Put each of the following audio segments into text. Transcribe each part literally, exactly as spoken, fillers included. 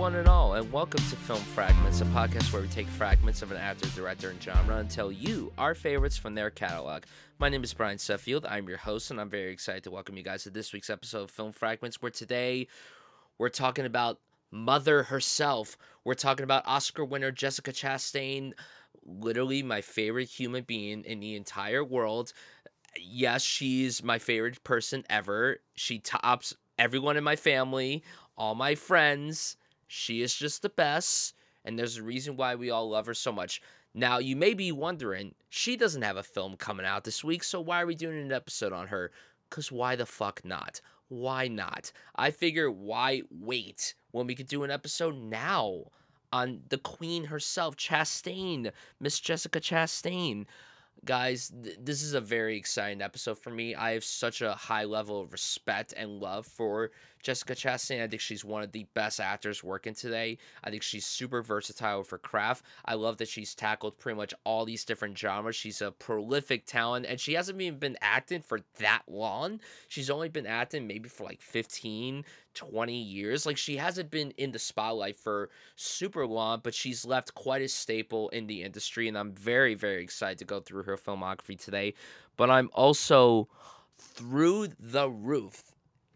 one and all, and welcome to Film Fragments, a podcast where we take fragments of an actor, director, and genre and tell you our favorites from their catalog. My name is Brian Suffield. I'm your host, and I'm very excited to welcome you guys to this week's episode of Film Fragments, where today we're talking about Mother herself. We're talking about Oscar winner Jessica Chastain, literally my favorite human being in the entire world. Yes, she's my favorite person ever. She tops everyone in my family, all my friends. She is just the best, and there's a reason why we all love her so much. Now, you may be wondering, she doesn't have a film coming out this week, so why are we doing an episode on her? Because why the fuck not? Why not? I figure, why wait when we could do an episode now on the queen herself, Chastain, Miss Jessica Chastain. Guys, th- this is a very exciting episode for me. I have such a high level of respect and love for Jessica Chastain. I think she's one of the best actors working today. I think she's super versatile with her craft. I love that she's tackled pretty much all these different genres. She's a prolific talent, and she hasn't even been acting for that long. She's only been acting maybe for like fifteen, twenty years. Like, she hasn't been in the spotlight for super long, but she's left quite a staple in the industry, and I'm very, very excited to go through her filmography today. But I'm also through the roof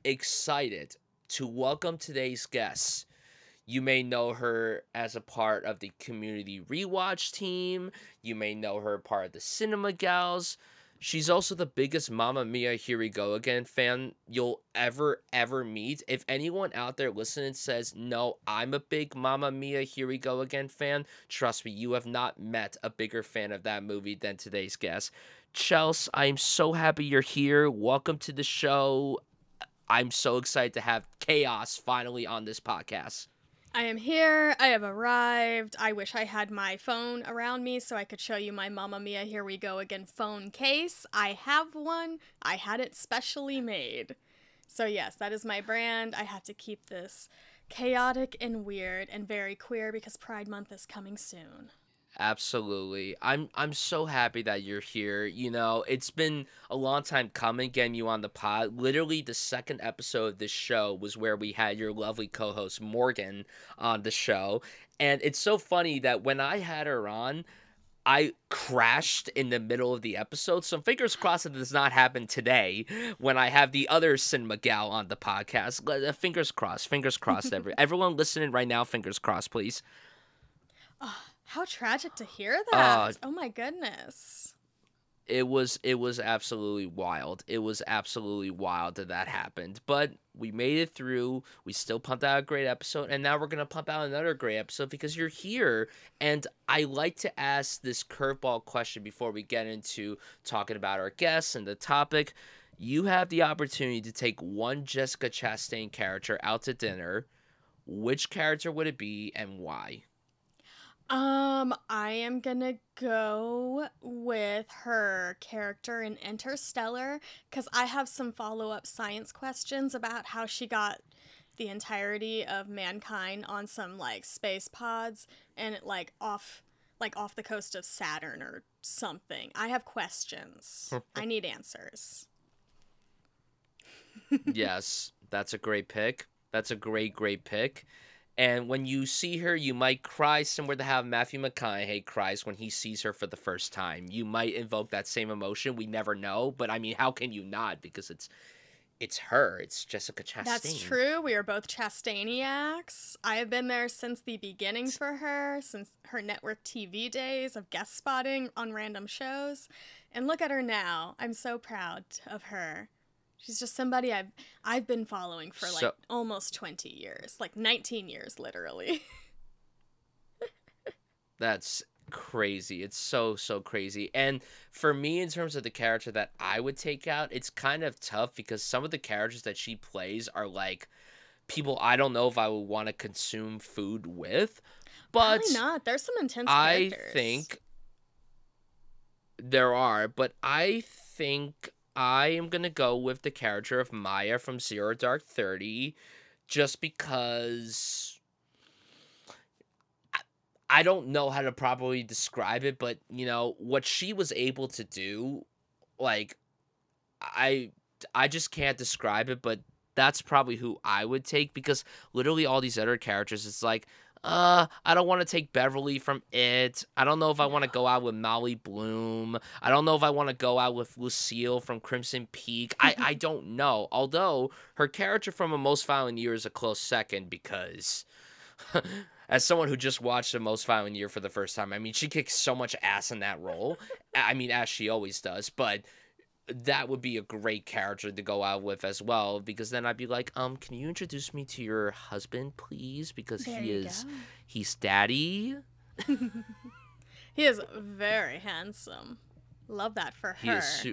excited to welcome today's guest. You may know her as a part of the Community Rewatch team. You may know her part of the Cinema Gals. She's also the biggest Mamma Mia, Here We Go Again fan you'll ever, ever meet. If anyone out there listening says, no, I'm a big Mamma Mia, Here We Go Again fan, trust me, you have not met a bigger fan of that movie than today's guest. Chels, I'm so happy you're here. Welcome to the show. I'm so excited to have Chaos finally on this podcast. I am here. I have arrived. I wish I had my phone around me so I could show you my Mamma Mia, Here We Go Again phone case. I have one. I had it specially made. So yes, that is my brand. I have to keep this chaotic and weird and very queer because Pride Month is coming soon. Absolutely. I'm I'm so happy that you're here. You know, it's been a long time coming getting you on the pod. Literally the second episode of this show was where we had your lovely co-host Morgan on the show. And it's so funny that when I had her on, I crashed in the middle of the episode. So fingers crossed that does not happen today when I have the other Cinema Gal on the podcast. Fingers crossed. Fingers crossed. Every, everyone listening right now, fingers crossed, please. Oh, how tragic to hear that. Uh, oh my goodness. It was it was absolutely wild. It was absolutely wild that that happened. But we made it through. We still pumped out a great episode, and now we're going to pump out another great episode because you're here. And I like to ask this curveball question before we get into talking about our guests and the topic. You have the opportunity to take one Jessica Chastain character out to dinner. Which character would it be and why? Um, I am gonna go with her character in Interstellar because I have some follow-up science questions about how she got the entirety of mankind on some like space pods and like off like off the coast of Saturn or something. I have questions. I need answers. Yes, that's a great pick. That's a great, great pick. And when you see her, you might cry similar to how Matthew McConaughey cries when he sees her for the first time. You might invoke that same emotion. We never know. But, I mean, how can you not? Because it's it's her. It's Jessica Chastain. That's true. We are both Chastainiacs. I have been there since the beginning for her, since her network T V days of guest spotting on random shows. And look at her now. I'm so proud of her. She's just somebody I've I've been following for like so, almost twenty years, like nineteen years, literally. That's crazy. It's so, so crazy. And for me, in terms of the character that I would take out, it's kind of tough because some of the characters that she plays are like people I don't know if I would want to consume food with. But probably not. There's some intense I characters. I think there are, but I think I am going to go with the character of Maya from Zero Dark Thirty just because I, I don't know how to properly describe it, but, you know, what she was able to do, like, I, I just can't describe it, but that's probably who I would take, because literally all these other characters, it's like, uh, I don't want to take Beverly from It. I don't know if I want to go out with Molly Bloom. I don't know if I want to go out with Lucille from Crimson Peak. I, I don't know. Although her character from A Most Violent Year is a close second, because as someone who just watched A Most Violent Year for the first time, I mean, she kicks so much ass in that role. I mean, as she always does, but that would be a great character to go out with as well, because then I'd be like, um, can you introduce me to your husband, please? Because There he you is, go. he's daddy. He is very handsome. Love that for He her. is su-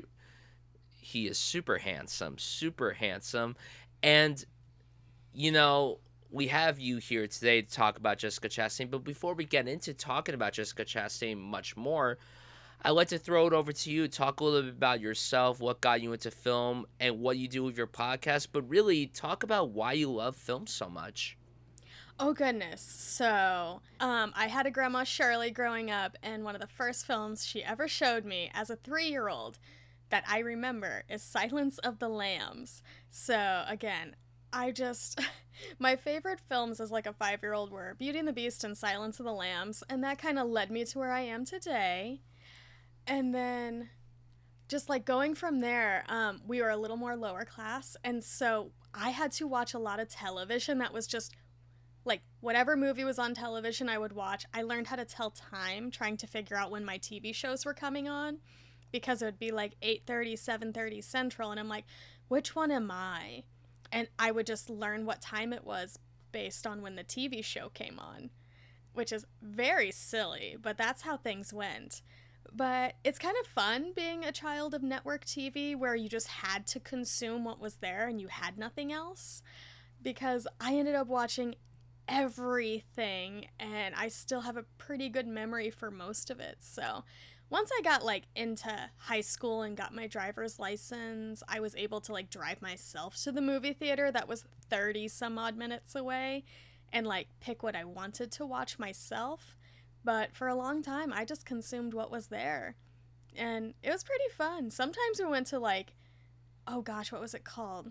he is super handsome, super handsome, and you know, we have you here today to talk about Jessica Chastain. But before we get into talking about Jessica Chastain much more, I'd like to throw it over to you. Talk a little bit about yourself, what got you into film, and what you do with your podcast. But really, talk about why you love film so much. Oh goodness. So, um, I had a grandma Shirley growing up, and one of the first films she ever showed me as a three-year-old that I remember is Silence of the Lambs. So, again, I just my favorite films as like a five-year-old were Beauty and the Beast and Silence of the Lambs, and that kind of led me to where I am today. And then just like going from there, um, we were a little more lower class, and so I had to watch a lot of television that was just like whatever movie was on television I would watch. I learned how to tell time trying to figure out when my T V shows were coming on, because it would be like eight thirty, seven thirty Central, and I'm like, which one am I? And I would just learn what time it was based on when the T V show came on, which is very silly, but that's how things went. But it's kind of fun being a child of network T V where you just had to consume what was there and you had nothing else. Because I ended up watching everything, and I still have a pretty good memory for most of it. So once I got like into high school and got my driver's license, I was able to like drive myself to the movie theater that was thirty some odd minutes away and like pick what I wanted to watch myself. But for a long time, I just consumed what was there. And it was pretty fun. Sometimes we went to like, oh gosh, what was it called?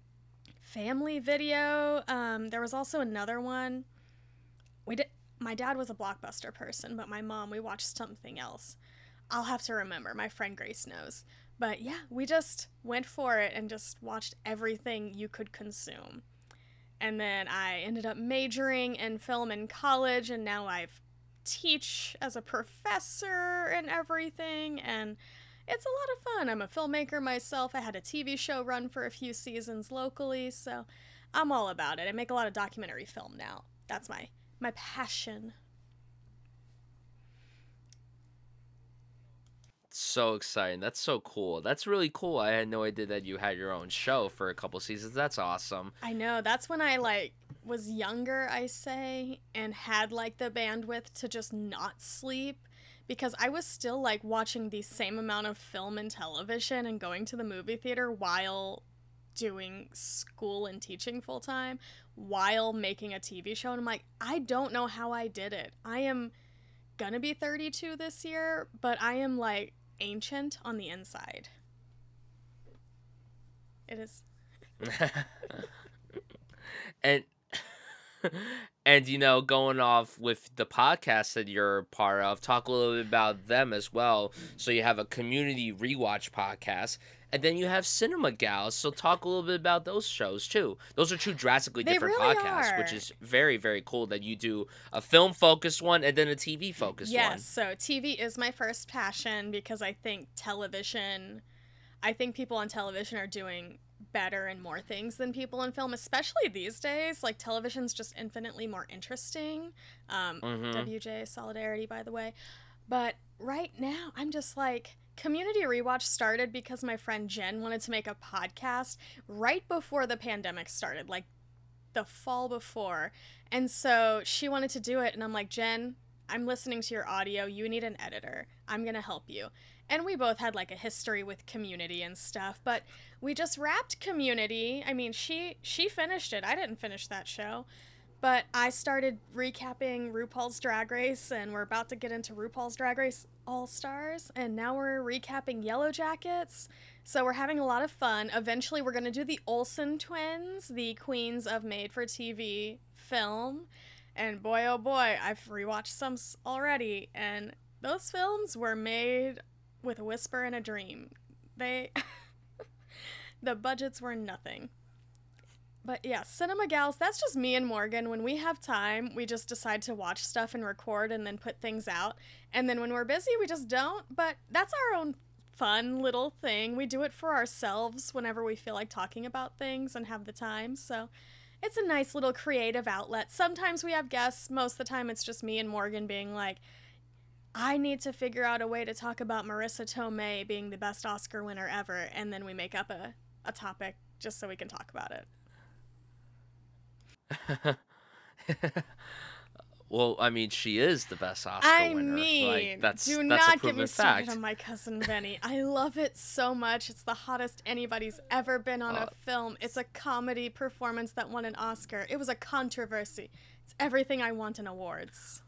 Family Video. Um, there was also another one. We did. My dad was a Blockbuster person, but my mom, we watched something else. I'll have to remember. My friend Grace knows. But yeah, we just went for it and just watched everything you could consume. And then I ended up majoring in film in college, and now I've teach as a professor and everything, and it's a lot of fun. I'm a filmmaker myself. I had a T V show run for a few seasons locally, so I'm all about it. I make a lot of documentary film now. That's my my passion. So exciting. That's so cool. That's really cool. I had no idea that you had your own show for a couple seasons. That's awesome. I know. That's when I like was younger, I say, and had like the bandwidth to just not sleep, because I was still like watching the same amount of film and television and going to the movie theater while doing school and teaching full time while making a T V show. And I'm like, I don't know how I did it. I am gonna be thirty-two this year, but I am like ancient on the inside. It is. and and you know, going off with the podcast that you're a part of, talk a little bit about them as well. So you have a community rewatch podcast, and then you have Cinema Gals. So talk a little bit about those shows too. Those are two drastically They different really podcasts, are. which is very, very cool that you do a film focused one and then a T V focused one. Yes, so T V is my first passion, because I think television, I think people on television are doing better and more things than people in film, especially these days. Like, television's just infinitely more interesting. Um, Mhm. W J Solidarity, by the way. But right now, I'm just like, Community Rewatch started because my friend Jen wanted to make a podcast right before the pandemic started, like the fall before. And so she wanted to do it, and I'm like, Jen, I'm listening to your audio. You need an editor. I'm going to help you. And we both had like a history with Community and stuff, but we just wrapped Community. I mean, she she finished it. I didn't finish that show. But I started recapping RuPaul's Drag Race, and we're about to get into RuPaul's Drag Race All Stars, and now we're recapping Yellow Jackets. So we're having a lot of fun. Eventually, we're going to do the Olsen twins, the queens of made for T V film. And boy, oh boy, I've rewatched some already, and those films were made with a whisper and a dream. They. The budgets were nothing. But yeah, Cinema Gals, that's just me and Morgan. When we have time, we just decide to watch stuff and record and then put things out. And then when we're busy, we just don't. But that's our own fun little thing. We do it for ourselves whenever we feel like talking about things and have the time. So it's a nice little creative outlet. Sometimes we have guests. Most of the time, it's just me and Morgan being like, I need to figure out a way to talk about Marissa Tomei being the best Oscar winner ever. And then we make up a, a topic just so we can talk about it. Well, I mean, she is the best Oscar I winner. mean, like, that's, do that's not a get me proven started fact. on My Cousin Vinny. I love it so much. It's the hottest anybody's ever been on Uh, a film. It's a comedy performance that won an Oscar. It was a controversy. It's everything I want in awards.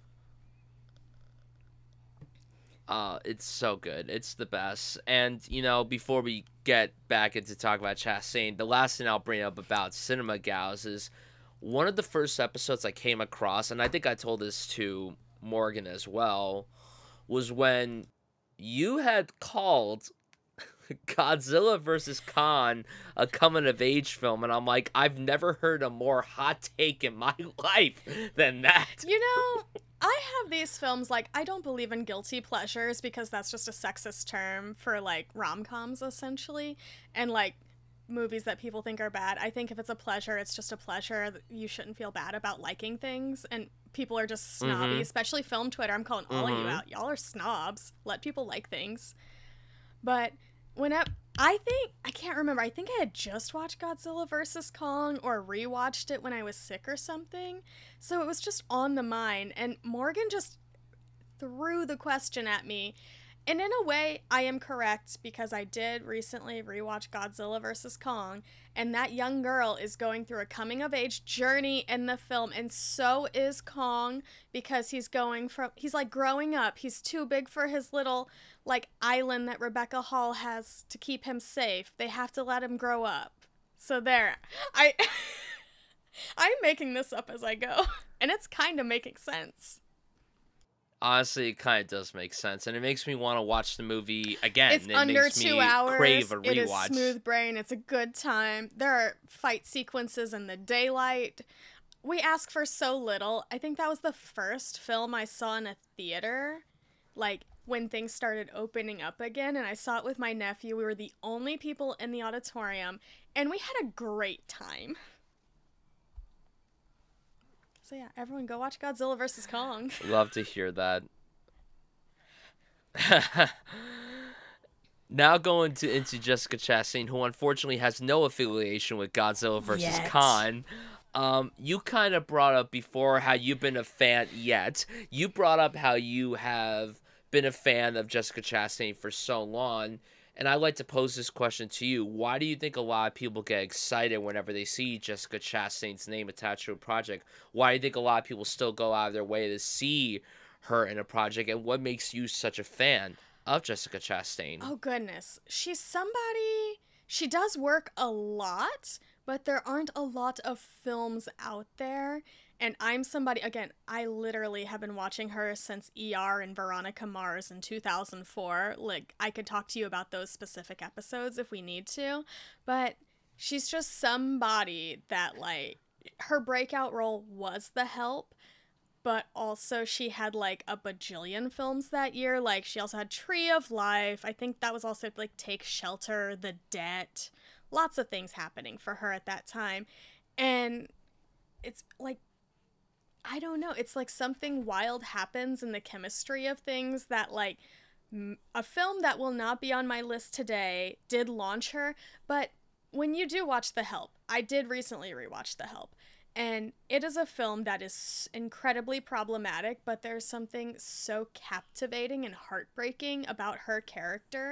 Uh, it's so good. It's the best. And, you know, before we get back into talk about Chastain, the last thing I'll bring up about Cinema Gals is one of the first episodes I came across, and I think I told this to Morgan as well, was when you had called Godzilla versus Kong a coming of age film, and I'm like, I've never heard a more hot take in my life than that. You know, I have these films, like, I don't believe in guilty pleasures because that's just a sexist term for, like, rom-coms, essentially, and, like, movies that people think are bad. I think if it's a pleasure, it's just a pleasure. You shouldn't feel bad about liking things, and people are just snobby, Mhm. especially film Twitter. I'm calling all of you Mhm. out. Y'all are snobs. Let people like things. But when I, I think, I can't remember, I think I had just watched Godzilla versus Kong or rewatched it when I was sick or something. So it was just on the mind, and Morgan just threw the question at me. And in a way, I am correct because I did recently rewatch Godzilla versus Kong, and that young girl is going through a coming-of-age journey in the film, and so is Kong because he's going from, he's like growing up. He's too big for his little, like, island that Rebecca Hall has to keep him safe. They have to let him grow up. So there. I, I'm making this up as I go, and it's kind of making sense. Honestly, it kind of does make sense, and it makes me want to watch the movie again. It's it under makes two me hours. crave a It is rewatch. smooth brain. It's a good time. There are fight sequences in the daylight. We ask for so little. I think that was the first film I saw in a theater, like when things started opening up again, and I saw it with my nephew. We were the only people in the auditorium, and we had a great time. So yeah, everyone go watch Godzilla versus Kong. Love to hear that. Now going to into Jessica Chastain, who unfortunately has no affiliation with Godzilla versus Yet. Kong. Um, you kind of brought up before how you've been a fan yet. You brought up how you have been a fan of Jessica Chastain for so long. And I'd like to pose this question to you. Why do you think a lot of people get excited whenever they see Jessica Chastain's name attached to a project? Why do you think a lot of people still go out of their way to see her in a project? And what makes you such a fan of Jessica Chastain? Oh, goodness. She's somebody... She does work a lot, but there aren't a lot of films out there. And I'm somebody, again, I literally have been watching her since E R and Veronica Mars in two thousand four. Like, I could talk to you about those specific episodes if we need to. But she's just somebody that, like, her breakout role was The Help. But also she had, like, a bajillion films that year. Like, she also had Tree of Life. I think that was also, like, Take Shelter, The Debt. Lots of things happening for her at that time. And it's, like, I don't know. It's like something wild happens in the chemistry of things that, like, m- a film that will not be on my list today did launch her. But when you do watch The Help, I did recently rewatch The Help, and it is a film that is incredibly problematic, but there's something so captivating and heartbreaking about her character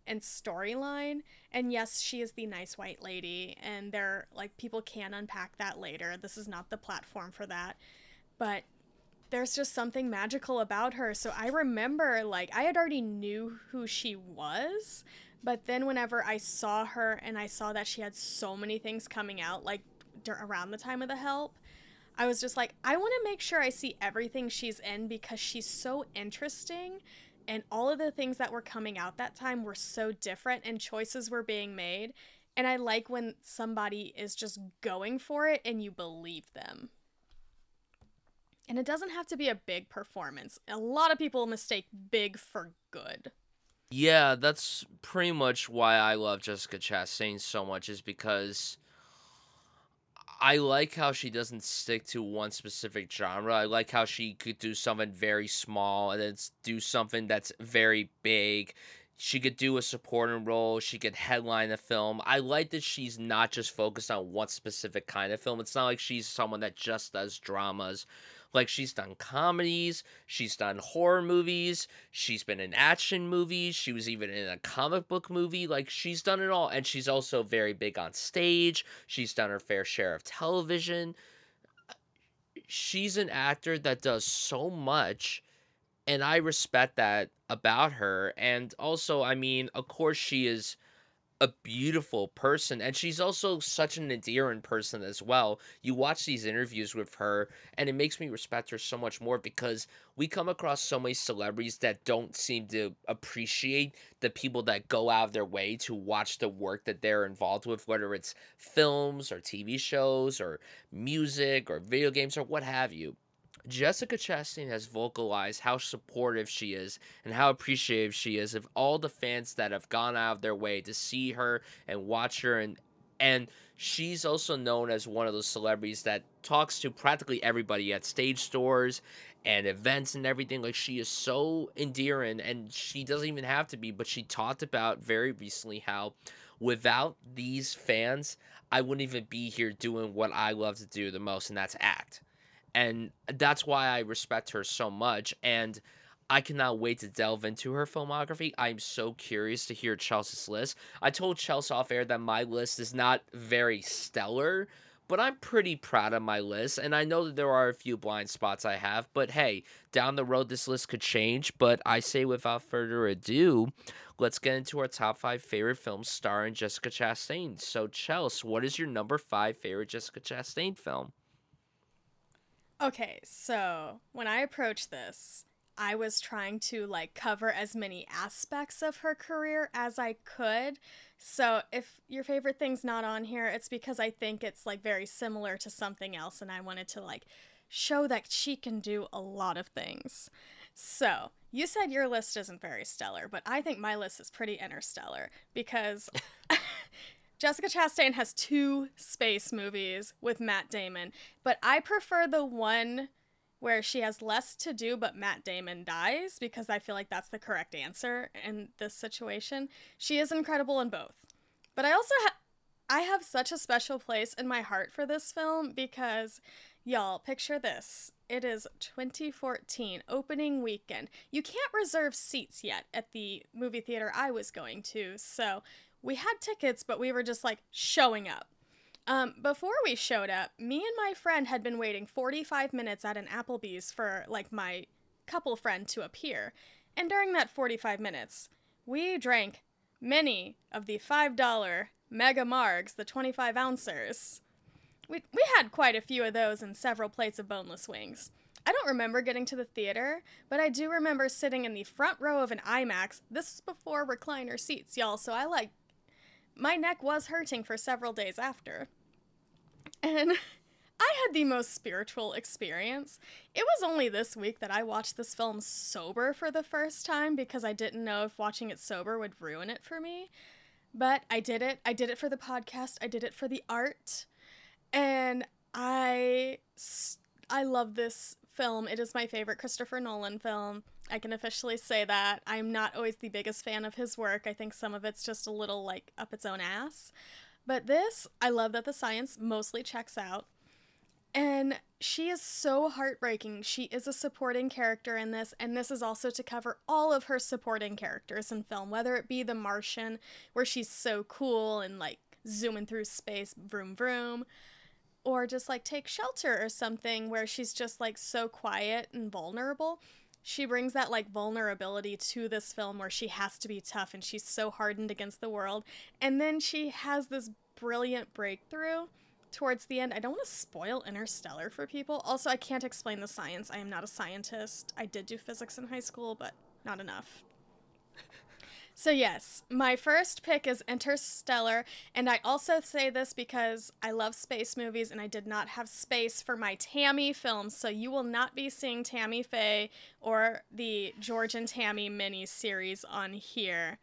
and storyline. And yes, she is the nice white lady, and they're like, people can unpack that later. This is not the platform for that. But there's just something magical about her. So I remember, like, I had already knew who she was, but then whenever I saw her and I saw that she had so many things coming out, like dur- around the time of The Help, I was just like, I want to make sure I see everything she's in because she's so interesting, and all of the things that were coming out that time were so different and choices were being made. And I like when somebody is just going for it and you believe them. And it doesn't have to be a big performance. A lot of people mistake big for good. Yeah, that's pretty much why I love Jessica Chastain so much, is because I like how she doesn't stick to one specific genre. I like how she could do something very small and then s- do something that's very big. She could do a supporting role. She could headline a film. I like that she's not just focused on one specific kind of film. It's not like she's someone that just does dramas. Like, she's done comedies, she's done horror movies, she's been in action movies, she was even in a comic book movie. Like, she's done it all. And she's also very big on stage. She's done her fair share of television. She's an actor that does so much, and I respect that about her. And also, I mean, of course, she is a beautiful person, and she's also such an endearing person as well. You watch these interviews with her, and it makes me respect her so much more, because we come across so many celebrities that don't seem to appreciate the people that go out of their way to watch the work that they're involved with, whether it's films or T V shows or music or video games or what have you. Jessica Chastain has vocalized how supportive she is and how appreciative she is of all the fans that have gone out of their way to see her and watch her, and and she's also known as one of those celebrities that talks to practically everybody at stage stores and events and everything. Like, she is so endearing, and she doesn't even have to be, but she talked about very recently how without these fans, I wouldn't even be here doing what I love to do the most, and that's act. And that's why I respect her so much, and I cannot wait to delve into her filmography. I'm so curious to hear Chelsea's list. I told Chelsea off air that my list is not very stellar, but I'm pretty proud of my list, and I know that there are a few blind spots I have, but hey, down the road this list could change. But I say, without further ado, let's get into our top five favorite films starring Jessica Chastain. So, Chelsea, what is your number five favorite Jessica Chastain film? Okay, so when I approached this, I was trying to like cover as many aspects of her career as I could. So if your favorite thing's not on here, it's because I think it's like very similar to something else, and I wanted to like show that she can do a lot of things. So, you said your list isn't very stellar, but I think my list is pretty interstellar because Jessica Chastain has two space movies with Matt Damon, but I prefer the one where she has less to do but Matt Damon dies, because I feel like that's the correct answer in this situation. She is incredible in both. But I also ha- I have such a special place in my heart for this film because, y'all, picture this. It is twenty fourteen, opening weekend. You can't reserve seats yet at the movie theater I was going to, so we had tickets, but we were just like showing up. Um, before we showed up, me and my friend had been waiting forty-five minutes at an Applebee's for like my couple friend to appear. And during that forty-five minutes, we drank many of the five dollar Mega Margs, the twenty-five ouncers. We, we had quite a few of those and several plates of boneless wings. I don't remember getting to the theater, but I do remember sitting in the front row of an IMAX. This is before recliner seats, y'all, so I like my neck was hurting for several days after. And I had the most spiritual experience. It was only this week that I watched this film sober for the first time because I didn't know if watching it sober would ruin it for me. But I did it. I did it for the podcast. I did it for the art. And I I love this film. It is my favorite Christopher Nolan film. I can officially say that. I'm not always the biggest fan of his work. I think some of it's just a little like up its own ass. But this, I love that the science mostly checks out. And she is so heartbreaking. She is a supporting character in this, and this is also to cover all of her supporting characters in film, whether it be The Martian, where she's so cool and like zooming through space, vroom vroom, or just like Take Shelter or something where she's just like so quiet and vulnerable. She brings that like vulnerability to this film where she has to be tough and she's so hardened against the world. And then she has this brilliant breakthrough towards the end. I don't want to spoil Interstellar for people. Also, I can't explain the science. I am not a scientist. I did do physics in high school, but not enough. So yes, my first pick is Interstellar, and I also say this because I love space movies and I did not have space for my Tammy films, so you will not be seeing Tammy Faye or the George and Tammy mini series on here.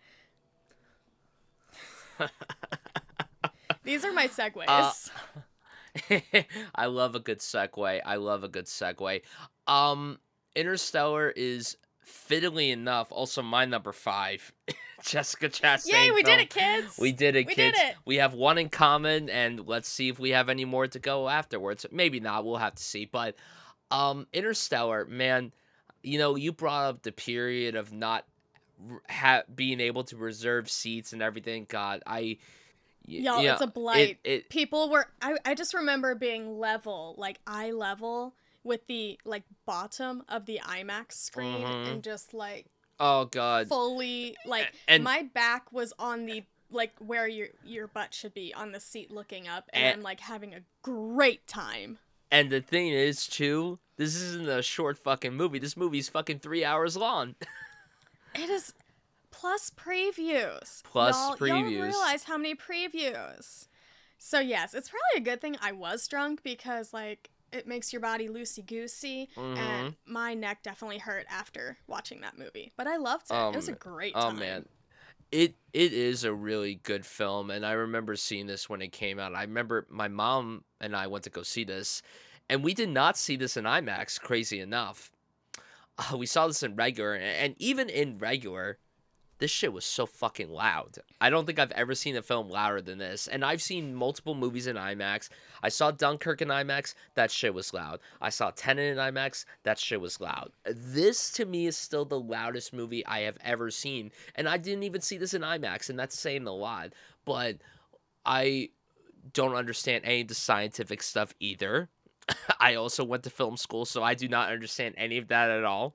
These are my segues. Uh, I love a good segue. I love a good segue. Um, Interstellar is, fiddly enough, also my number five. Jessica Chastain. Yay, we film. did it, kids! We did it, we kids. Did it. We have one in common, and let's see if we have any more to go afterwards. Maybe not. We'll have to see. But um, Interstellar, man, you know, you brought up the period of not ha- being able to reserve seats and everything. God, I... Y'all, yeah, it's a blight. It, it, People were... I, I just remember being level, like eye level, with the like bottom of the IMAX screen, mm-hmm. and just like... Oh God! Fully, like and, my back was on the like where your your butt should be on the seat, looking up, and, and I'm like having a great time. And the thing is, too, this isn't a short fucking movie. This movie's fucking three hours long. It is, plus previews. Plus y'all, previews. Y'all realize how many previews? So yes, it's probably a good thing I was drunk because like. It makes your body loosey-goosey, mm-hmm. and my neck definitely hurt after watching that movie. But I loved it. Um, it was a great time. Oh, man. It It is a really good film, and I remember seeing this when it came out. I remember my mom and I went to go see this, and we did not see this in IMAX, crazy enough. Uh, we saw this in regular, and even in regular, this shit was so fucking loud. I don't think I've ever seen a film louder than this. And I've seen multiple movies in IMAX. I saw Dunkirk in IMAX. That shit was loud. I saw Tenet in IMAX. That shit was loud. This, to me, is still the loudest movie I have ever seen. And I didn't even see this in IMAX, and that's saying a lot. But I don't understand any of the scientific stuff either. I also went to film school, so I do not understand any of that at all.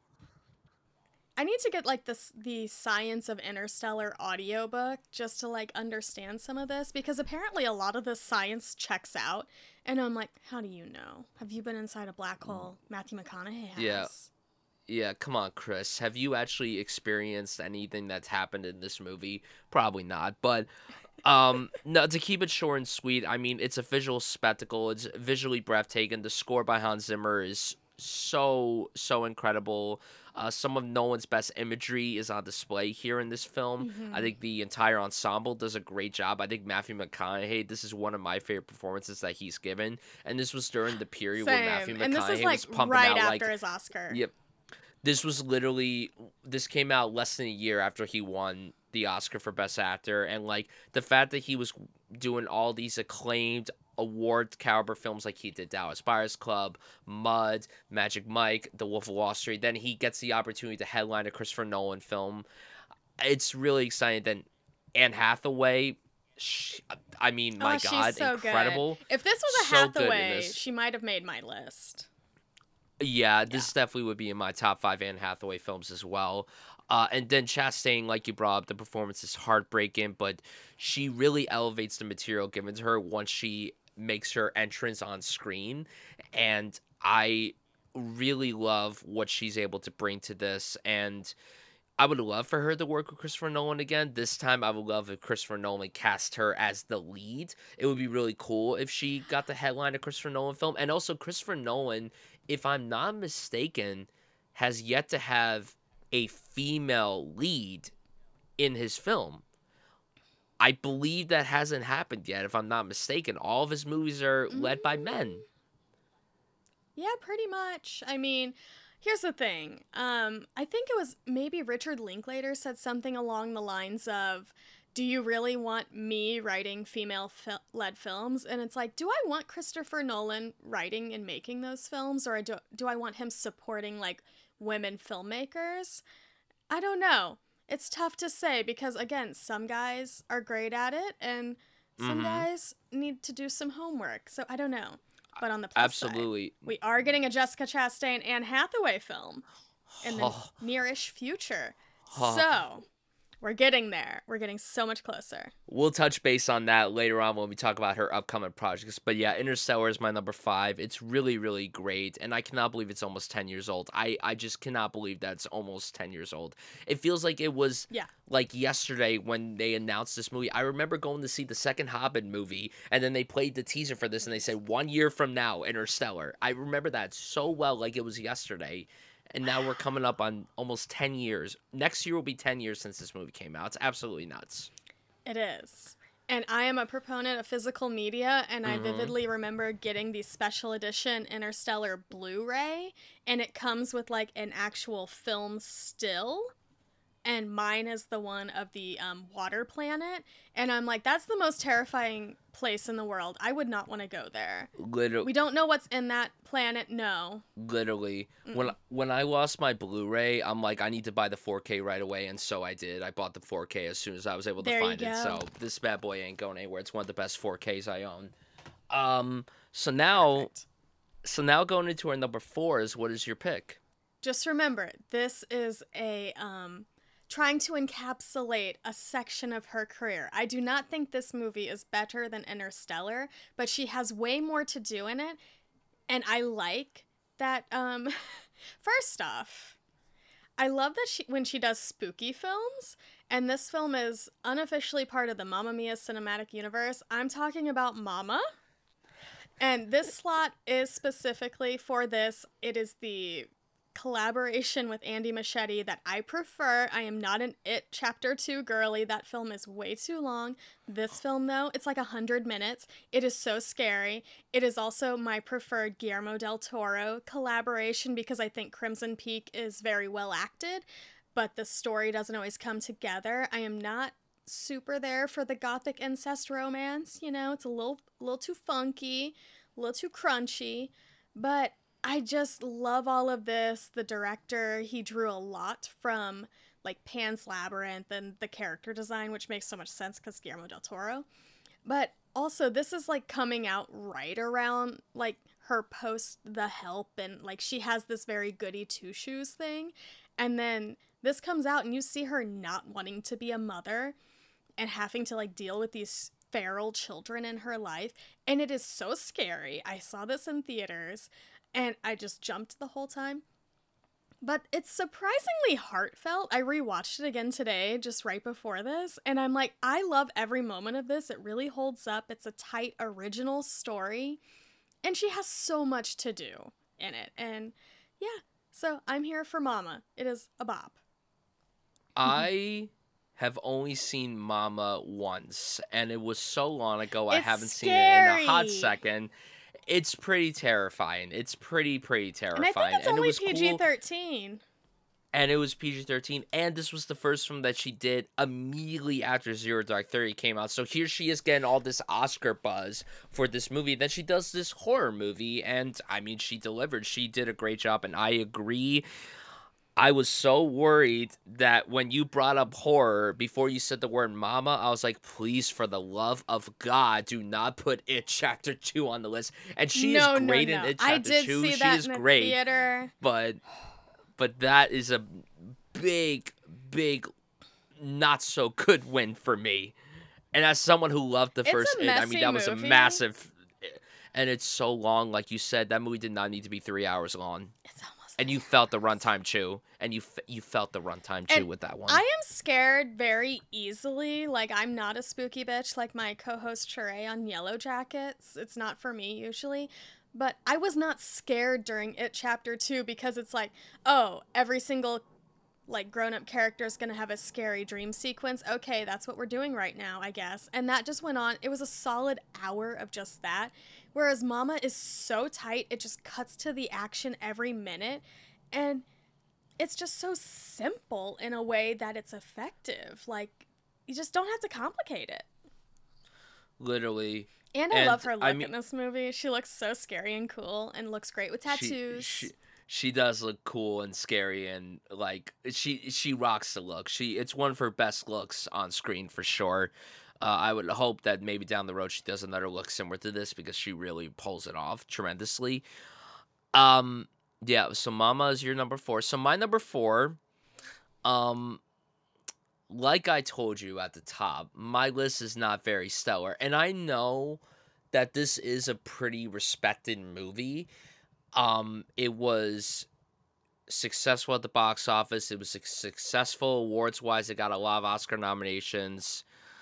I need to get like this the Science of Interstellar audiobook just to like understand some of this, because apparently a lot of the science checks out, and I'm like, how do you know? Have you been inside a black hole? Matthew McConaughey has. Yeah. Yeah, come on, Chris. Have you actually experienced anything that's happened in this movie? Probably not, but um no, to keep it short and sweet, I mean, it's a visual spectacle. It's visually breathtaking. The score by Hans Zimmer is so so incredible. Uh, some of Nolan's best imagery is on display here in this film. Mm-hmm. I think the entire ensemble does a great job. I think Matthew McConaughey, this is one of my favorite performances that he's given, and this was during the period Same. where Matthew McConaughey and this is, like, was pumping right out after like his Oscar. Yep. This was literally this came out less than a year after he won the Oscar for Best Actor, and like the fact that he was doing all these acclaimed award caliber films like he did Dallas Buyers Club, Mud, Magic Mike, The Wolf of Wall Street, then he gets the opportunity to headline a Christopher Nolan film. It's really exciting. Then Anne Hathaway, she, I mean, my oh, God, so incredible. Good. If this was a so Hathaway, she might have made my list. Yeah, this yeah. definitely would be in my top five Anne Hathaway films as well. Uh, and then Chastain, like you brought up, the performance is heartbreaking, but she really elevates the material given to her once she makes her entrance on screen. And I really love what she's able to bring to this. And I would love for her to work with Christopher Nolan again. This time, I would love if Christopher Nolan cast her as the lead. It would be really cool if she got the headline of Christopher Nolan film. And also, Christopher Nolan, if I'm not mistaken, has yet to have a female lead in his film. I believe that hasn't happened yet, if I'm not mistaken. All of his movies are led by men. Yeah, pretty much. I mean, here's the thing. Um, I think it was maybe Richard Linklater said something along the lines of, do you really want me writing female-led films? And it's like, do I want Christopher Nolan writing and making those films, or do, do I want him supporting, like, women filmmakers? I don't know. It's tough to say because, again, some guys are great at it, and some Mm-hmm. guys need to do some homework. So I don't know. But on the plus Absolutely. side, we are getting a Jessica Chastain Anne Hathaway film in the Oh. nearish future. Oh. So we're getting there. We're getting so much closer. We'll touch base on that later on when we talk about her upcoming projects. But yeah, Interstellar is my number five. It's really, really great. And I cannot believe it's almost ten years old. I, I just cannot believe that's almost ten years old. It feels like it was Yeah. like yesterday when they announced this movie. I remember going to see the second Hobbit movie, and then they played the teaser for this, and they said, one year from now, Interstellar. I remember that so well, like it was yesterday. And now we're coming up on almost ten years. Next year will be ten years since this movie came out. It's absolutely nuts. It is. And I am a proponent of physical media, and I Mhm. vividly remember getting the special edition Interstellar Blu-ray, and it comes with like an actual film still, and mine is the one of the um, water planet, and I'm like, that's the most terrifying place in the world. I would not want to go there. Literally, We don't know what's in that planet, no. literally. When when I lost my Blu-ray, I'm like, I need to buy the four K right away, and so I did. I bought the four K as soon as I was able to There you find it. go. So this bad boy ain't going anywhere. It's one of the best four Ks I own. Um. So now, Perfect. so now going into our number four is, what is your pick? Just remember, this is a um trying to encapsulate a section of her career. I do not think this movie is better than Interstellar, but she has way more to do in it, and I like that um first off, I love that she when she does spooky films, and this film is unofficially part of the Mamma Mia cinematic universe. I'm talking about Mama. And this slot is specifically for this. It is the collaboration with Andy Muschietti that I prefer. I am not an It Chapter two girly. That film is way too long. This film, though, it's like one hundred minutes. It is so scary. It is also my preferred Guillermo del Toro collaboration because I think Crimson Peak is very well acted, but the story doesn't always come together. I am not super there for the gothic incest romance. You know, it's a little, a little too funky, a little too crunchy, but I just love all of this. The director, he drew a lot from like Pan's Labyrinth and the character design, which makes so much sense because Guillermo del Toro. But also, this is like coming out right around like her post The Help, and like she has this very goody two shoes thing. And then this comes out and you see her not wanting to be a mother and having to like deal with these feral children in her life. And it is so scary. I saw this in theaters and I just jumped the whole time. But it's surprisingly heartfelt. I rewatched it again today, just right before this, and I'm like, I love every moment of this. It really holds up. It's a tight, original story, and she has so much to do in it. And yeah, so I'm here for Mama. It is a bop. I have only seen Mama once, and it was so long ago I It's haven't seen it in a hot scary. second. It's pretty terrifying. It's pretty, pretty And I terrifying. think it's and it only was P G cool. thirteen. And it was P G thirteen, and this was the first film that she did immediately after Zero Dark Thirty came out. So here she is getting all this Oscar buzz for this movie. Then she does this horror movie, and I mean, she delivered. She did a great job, and I agree. I was so worried that when you brought up horror before you said the word Mama, I was like, please, for the love of God, do not put It Chapter two on the list. And she no, is great no, in no. It I Chapter did two. see She that is in the great. theater. But but that is a big, big, not so good win for me. And as someone who loved the It's first a It, I messy mean, that was a movie. massive. And it's so long, like you said, that movie did not need to be three hours long. It's almost And you felt the runtime too, and you f- you felt the runtime too And with that one. I am scared very easily. Like, I'm not a spooky bitch like my co-host Sheree on Yellow Jackets. It's not for me usually. But I was not scared during It Chapter two because it's like, oh, every single like grown-up character is going to have a scary dream sequence. Okay, that's what we're doing right now, I guess. And that just went on. It was a solid hour of just that. Whereas Mama is so tight, it just cuts to the action every minute. And it's just so simple in a way that it's effective. Like, you just don't have to complicate it. Literally. And I And love her look I mean, in this movie. She looks so scary and cool and looks great with she tattoos. she she does look cool and scary, and like she she rocks the look. She it's one of her best looks on screen for sure. Uh, I would hope that maybe down the road she does another look similar to this because she really pulls it off tremendously. Um, yeah. So Mama is your number four. So my number four. Um, like I told you at the top, my list is not very stellar, and I know that this is a pretty respected movie. Um, it was successful at the box office. It was suc successful awards-wise. It got a lot of Oscar nominations.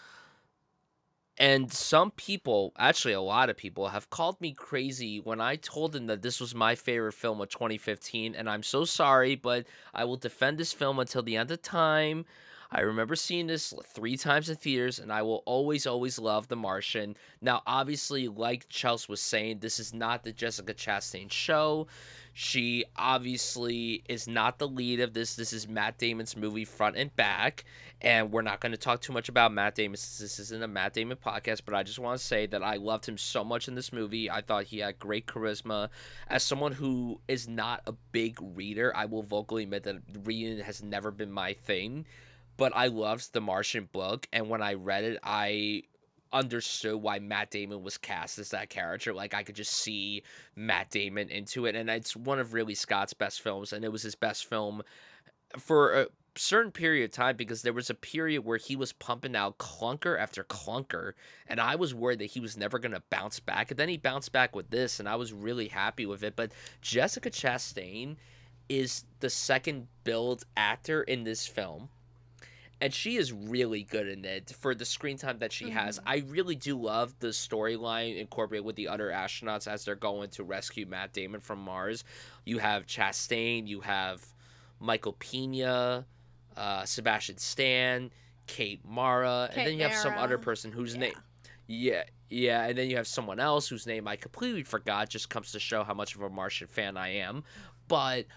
And some people, actually a lot of people, have called me crazy when I told them that this was my favorite film of twenty fifteen, and I'm so sorry, but I will defend this film until the end of time. I remember seeing this l- three times in theaters, and I will always, always love The Martian. Now, obviously, like Chelsea was saying, this is not the Jessica Chastain show. She obviously is not the lead of this. This is Matt Damon's movie front and back. And we're not going to talk too much about Matt Damon since this isn't a Matt Damon podcast, but I just want to say that I loved him so much in this movie. I thought he had great charisma. As someone who is not a big reader, I will vocally admit that reading has never been my thing, but I loved the Martian book, and when I read it, I understood why Matt Damon was cast as that character. Like I could just see Matt Damon into it, and it's one of really Scott's best films, and it was his best film for a certain period of time because there was a period where he was pumping out clunker after clunker, and I was worried that he was never going to bounce back, and then he bounced back with this, and I was really happy with it. But Jessica Chastain is the second billed actor in this film, and she is really good in it for the screen time that she has. Hmm. I really do love the storyline incorporated with the other astronauts as they're going to rescue Matt Damon from Mars. You have Chastain, you have Michael Pena, uh, Sebastian Stan, Kate Mara, and Kate then you have some other Mara. person whose Yeah. name, yeah, yeah, and then you have someone else whose name I completely forgot. Just comes to show how much of a Martian fan I am, but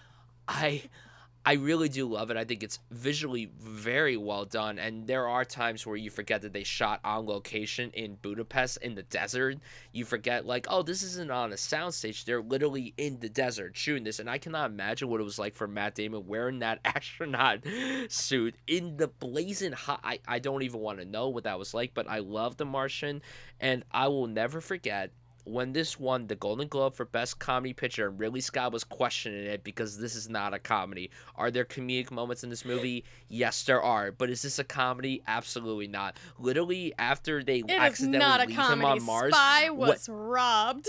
I I really do love it. I think it's visually very well done, and there are times where you forget that they shot on location in Budapest in the desert. You forget, like, oh, this isn't on a soundstage. They're literally in the desert shooting this, and I cannot imagine what it was like for Matt Damon wearing that astronaut suit in the blazing hot. I, I don't even want to know what that was like, but I love The Martian, and I will never forget when this won the Golden Globe for Best Comedy Picture, and Ridley Scott was questioning it because this is not a comedy. Are there comedic moments in this movie? Yes, there are. But is this a comedy? Absolutely not. Literally, after they It is not accidentally a leave him comedy. on Mars, Spy what was robbed.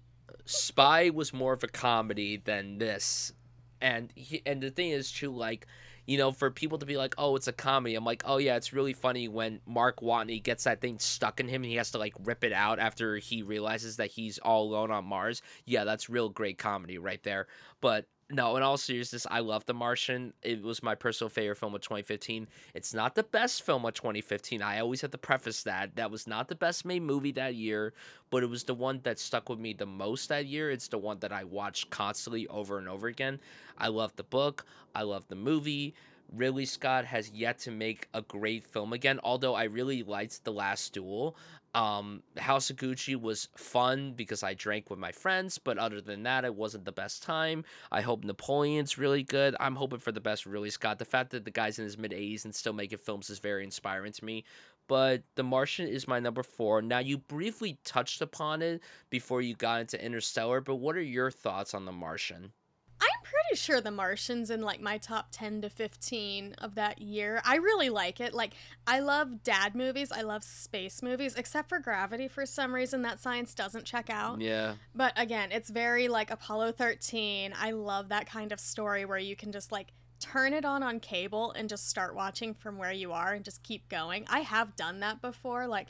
Spy was more of a comedy than this. And he, and the thing is too, like, you know, for people to be like, oh, it's a comedy. I'm like, oh yeah, it's really funny when Mark Watney gets that thing stuck in him and he has to like rip it out after he realizes that he's all alone on Mars. Yeah, that's real great comedy right there. But no, in all seriousness, I love The Martian. It was my personal favorite film of twenty fifteen. It's not the best film of twenty fifteen. I always have to preface that. That was not the best made movie that year, but it was the one that stuck with me the most that year. It's the one that I watched constantly over and over again. I love the book. I love the movie. Ridley Scott has yet to make a great film again, although I really liked The Last Duel. Um, House of Gucci was fun because I drank with my friends, but other than that, it wasn't the best time. I hope Napoleon's really good. I'm hoping for the best for Ridley Scott. The fact that the guy's in his mid eighties and still making films is very inspiring to me. But The Martian is my number four. Now, you briefly touched upon it before you got into Interstellar, but what are your thoughts on The Martian? I'm pretty sure The Martian's in like my top ten to fifteen of that year. I really like it. Like, I love dad movies. I love space movies, except for Gravity for some reason that science doesn't check out. Yeah. But again, it's very like Apollo thirteen. I love that kind of story where you can just like turn it on on cable and just start watching from where you are and just keep going. I have done that before. Like,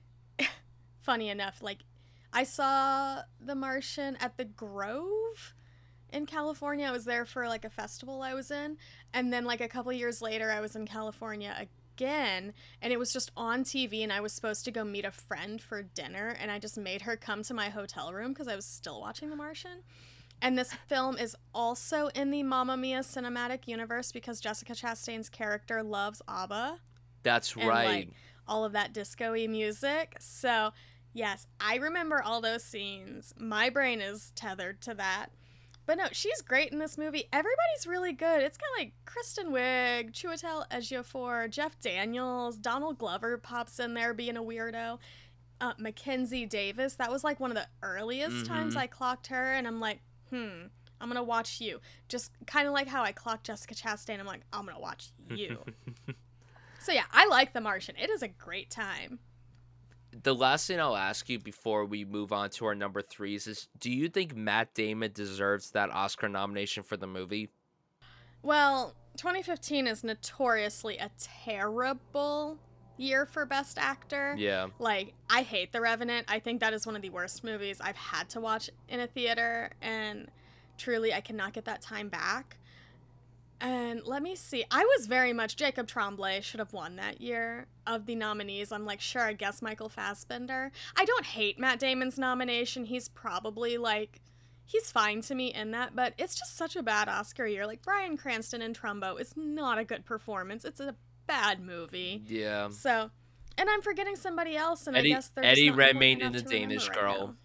funny enough, like I saw The Martian at the Grove in California. I was there for like a festival I was in, and then like a couple years later I was in California again, and it was just on T V, and I was supposed to go meet a friend for dinner, and I just made her come to my hotel room because I was still watching The Martian. And this film is also in the Mamma Mia cinematic universe because Jessica Chastain's character loves ABBA. That's and right. like all of that disco-y music. So yes, I remember all those scenes. My brain is tethered to that. But no, she's great in this movie. Everybody's really good. It's got like Kristen Wiig, Chiwetel Ejiofor, Jeff Daniels, Donald Glover pops in there being a weirdo. Uh, Mackenzie Davis. That was like one of the earliest Mm-hmm. times I clocked her, and I'm like, hmm, I'm gonna watch you. Just kind of like how I clocked Jessica Chastain. I'm like, I'm gonna watch you. So yeah, I like The Martian. It is a great time. The last thing I'll ask you before we move on to our number threes is, do you think Matt Damon deserves that Oscar nomination for the movie? Well, twenty fifteen is notoriously a terrible year for Best Actor. Yeah. Like, I hate The Revenant. I think that is one of the worst movies I've had to watch in a theater, and truly, I cannot get that time back. And let me see. I was very much Jacob Tremblay should have won that year of the nominees. I'm like, sure, I guess Michael Fassbender. I don't hate Matt Damon's nomination. He's probably like, he's fine to me in that, but it's just such a bad Oscar year. Like Bryan Cranston in Trumbo is not a good performance. It's a bad movie. Yeah. So, and I'm forgetting somebody else, and Eddie, I guess they're Eddie just not Redmayne important in The enough to remember Danish right Girl. now.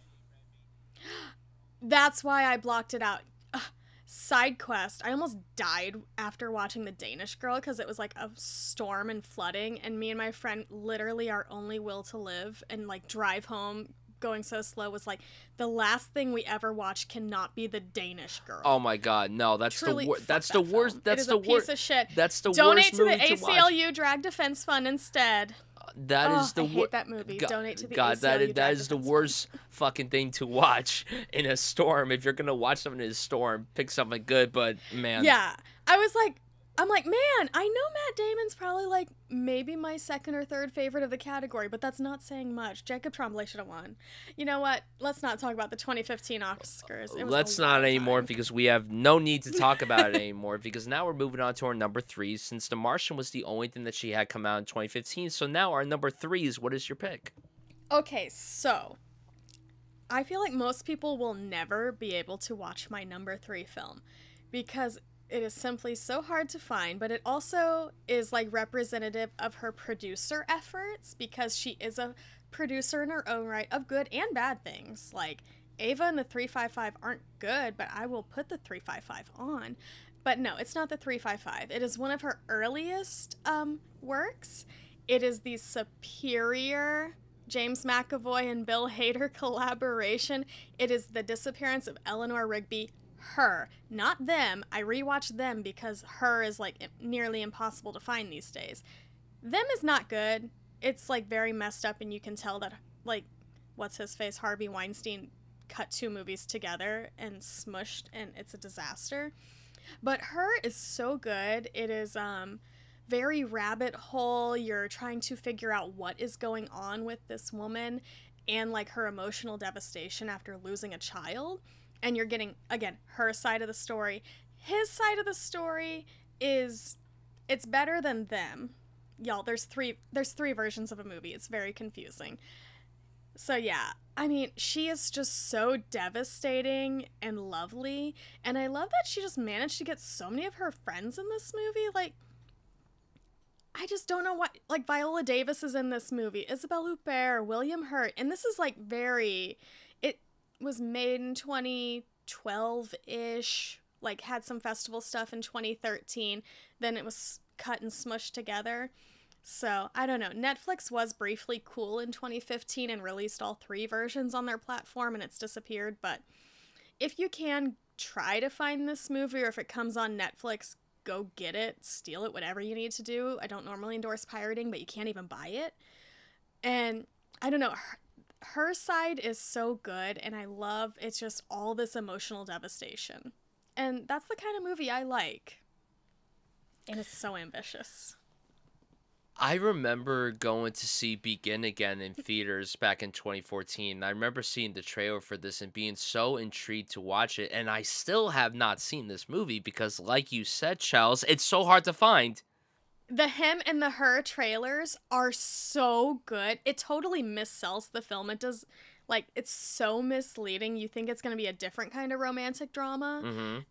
That's why I blocked it out. Ugh. Side quest. I almost died after watching The Danish Girl because it was like a storm and flooding, and me and my friend, literally our only will to live and like drive home going so slow was like, the last thing we ever watched cannot be The Danish Girl. Oh my God, no! That's Truly, the wor- fuck that's that the film. worst. That's it is the a piece worst. of shit. That's the Donate worst to movie the A to C watch. L U Drag Defense Fund instead. That oh, is the I wor- hate that movie. God, Donate to the God, A C L U that is, that Drag is the Defense worst fucking thing to watch in a storm. If you're gonna watch something in a storm, pick something good. But man, Yeah, I was like, I'm like, man, I know Matt Damon's probably like maybe my second or third favorite of the category, but that's not saying much. Jacob Tremblay should have won. You know what? Let's not talk about the twenty fifteen Oscars. It was let's a not wild anymore time. because we have no need to talk about it anymore. Because now we're moving on to our number threes. Since The Martian was the only thing that she had come out in twenty fifteen, so now our number threes. What is your pick? Okay, so I feel like most people will never be able to watch my number three film because it is simply so hard to find, but it also is like representative of her producer efforts because she is a producer in her own right of good and bad things. Like Ava and the three five five aren't good, but I will put the three five five on. But no, it's not the three five five. It is one of her earliest um, works. It is the superior James McAvoy and Bill Hader collaboration. It is The Disappearance of Eleanor Rigby. Her, not them. I rewatched them because Her is like nearly impossible to find these days. Them is not good. It's like very messed up, and you can tell that like what's his face Harvey Weinstein cut two movies together and smushed, and it's a disaster. But Her is so good. It is um very rabbit hole. You're trying to figure out what is going on with this woman and like her emotional devastation after losing a child. And you're getting, again, her side of the story. His side of the story is, it's better than them. Y'all, there's three, there's three versions of a movie. It's very confusing. So yeah, I mean, she is just so devastating and lovely. And I love that she just managed to get so many of her friends in this movie. Like, I just don't know what, like Viola Davis is in this movie, Isabelle Huppert, William Hurt. And this is like very, it was made in twenty twelve-ish, like had some festival stuff in twenty thirteen, then it was cut and smushed together. So I don't know, Netflix was briefly cool in twenty fifteen and released all three versions on their platform, and it's disappeared. But if you can, try to find this movie, or if it comes on Netflix, go get it, steal it, whatever you need to do. I don't normally endorse pirating, but you can't even buy it. And I don't know, her, her side is so good, and I love, it's just all this emotional devastation. And that's the kind of movie I like. And it's so ambitious. I remember going to see Begin Again in theaters back in twenty fourteen. I remember seeing the trailer for this and being so intrigued to watch it. And I still have not seen this movie because, like you said, Charles, it's so hard to find. The Him and the Her trailers are so good. It totally missells the film. It does, like, it's so misleading. You think it's going to be a different kind of romantic drama. Mm-hmm.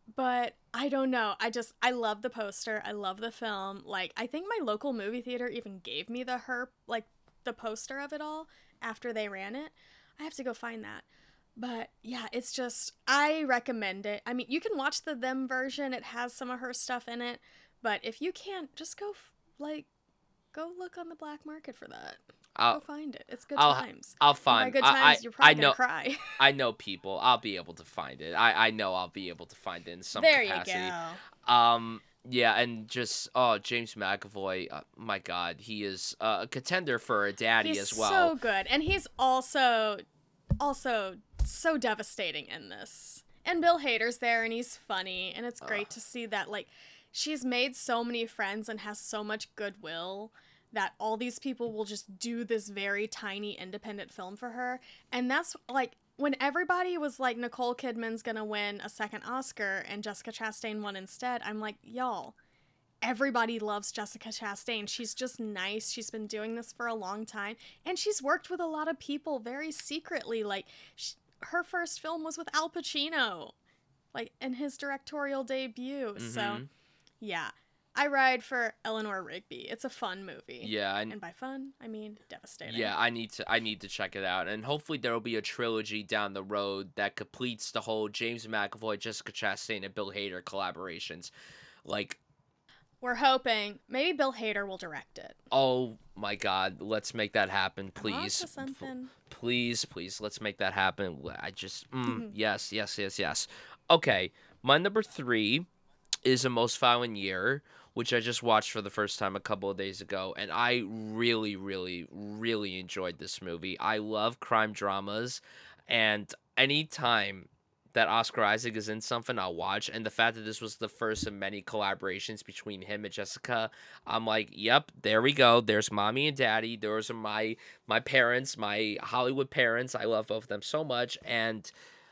but I don't know. I just I love the poster. I love the film. Like I think my local movie theater even gave me the her like the poster of it all after they ran it. I have to go find that. But yeah, it's just I recommend it. I mean, you can watch the them version. It has some of her stuff in it, but if you can't, just go f- like go look on the black market for that. Go I'll find it. It's good I'll times. I'll And by find. good I times, you're I I probably going know to cry. I know people. I'll be able to find it. I I know I'll be able to find it in some There you capacity. go. Um. Yeah, and just oh, James McAvoy. Uh, my God, he is uh, a contender for a daddy He's as well. so good. And he's also also so devastating in this. And Bill Hader's there and he's funny and it's Uh, great to see that like she's made so many friends and has so much goodwill that all these people will just do this very tiny independent film for her. And that's like when everybody was like Nicole Kidman's going to win a second Oscar and Jessica Chastain won instead, I'm like, y'all, everybody loves Jessica Chastain. She's just nice. She's been doing this for a long time. And she's worked with a lot of people very secretly. Like, she, her first film was with Al Pacino, like, in his directorial debut. So, mm-hmm. yeah. I ride for Eleanor Rigby. It's a fun movie. Yeah, and And by fun, I mean devastating. yeah, I need to I need to check it out, and hopefully there will be a trilogy down the road that completes the whole James McAvoy, Jessica Chastain, and Bill Hader collaborations. Like, We're hoping maybe Bill Hader will direct it. oh my God, let's make that happen, I'm on please. to something. Please, please, let's make that happen. I just, mm, yes, yes, yes, yes. Okay, my number three is A Most Violent Year, which I just watched for the first time a couple of days ago, and I really, really, really enjoyed this movie. I love crime dramas, and anytime that Oscar Isaac is in something, I'll watch. And the fact that this was the first of many collaborations between him and Jessica, I'm like, yep, there we go. There's mommy and daddy. Those are my my parents, my Hollywood parents. I love both of them so much, and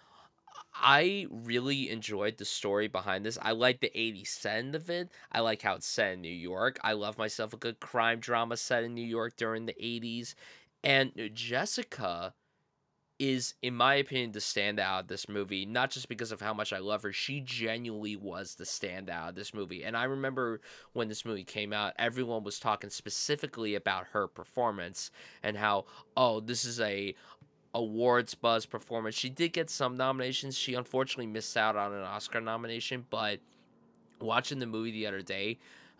I really enjoyed the story behind this. I like the eighties setting of it. I like how it's set in New York. I love myself a good crime drama set in New York during the eighties. And Jessica is, in my opinion, the standout of this movie, not just because of how much I love her. She genuinely was the standout of this movie. And I remember when this movie came out, everyone was talking specifically about her performance and how, oh, this is a awards buzz performance. She did get some nominations. She unfortunately missed out on an Oscar nomination, but watching the movie the other day,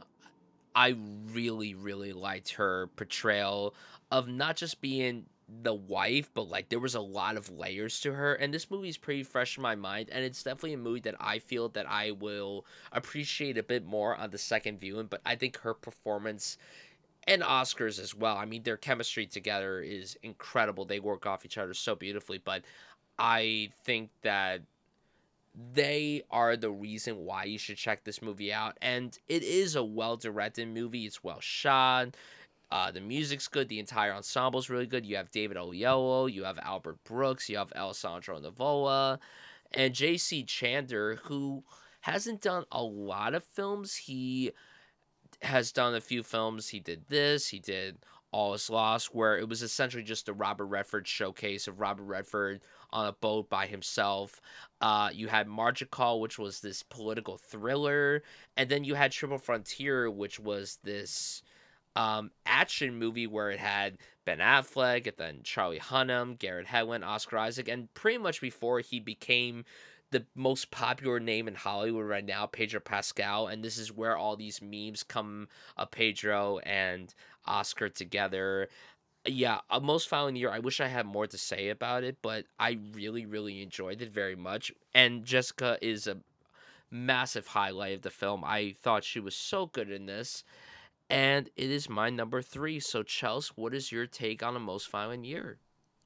I really, really liked her portrayal of not just being the wife, but like there was a lot of layers to her. And this movie is pretty fresh in my mind, and it's definitely a movie that I feel that I will appreciate a bit more on the second viewing. But I think her performance and Oscars as well. I mean, their chemistry together is incredible. They work off each other so beautifully, but I think that they are the reason why you should check this movie out. And it is a well-directed movie. It's well shot. Uh, the music's good. The entire ensemble's really good. You have David Oyelowo. You have Albert Brooks. You have Alessandro Nivola. And J C. Chandler, who hasn't done a lot of films. He has done a few films. He did this. He did All Is Lost, where it was essentially just a Robert Redford showcase of Robert Redford on a boat by himself. Uh, you had Margin, which was this political thriller, and then you had Triple Frontier, which was this um, action movie where it had Ben Affleck and then Charlie Hunnam, Garrett Hedlund, Oscar Isaac, and pretty much before he became the most popular name in Hollywood right now, Pedro Pascal, and this is where all these memes come of Pedro and Oscar together. Yeah, a Most Violent Year. I wish I had more to say about it, but I really, really enjoyed it very much. And Jessica is a massive highlight of the film. I thought she was so good in this, and it is my number three. So, Chelsea, what is your take on A Most Violent Year?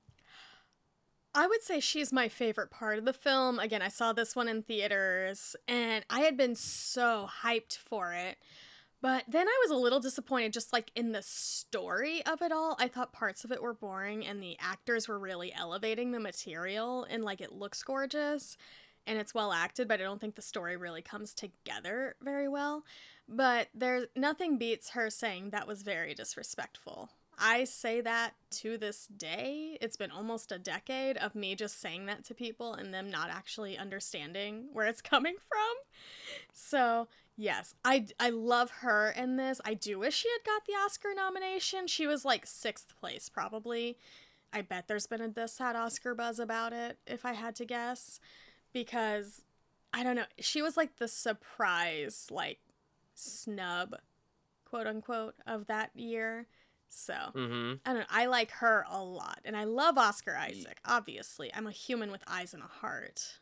I would say she's my favorite part of the film. Again, I saw this one in theaters and I had been so hyped for it. But then I was a little disappointed just like in the story of it all. I thought parts of it were boring and the actors were really elevating the material and like it looks gorgeous and it's well acted, but I don't think the story really comes together very well. But there's nothing beats her saying that was very disrespectful. I say that to this day. It's been almost a decade of me just saying that to people and them not actually understanding where it's coming from. So, yes, I, I love her in this. I do wish she had got the Oscar nomination. She was like sixth place, probably. I bet there's been a this sad Oscar buzz about it, if I had to guess. Because, I don't know, she was like the surprise, like, snub, quote unquote, of that year. So, Mm-hmm. I don't know, I like her a lot. And I love Oscar Isaac, obviously. I'm a human with eyes and a heart.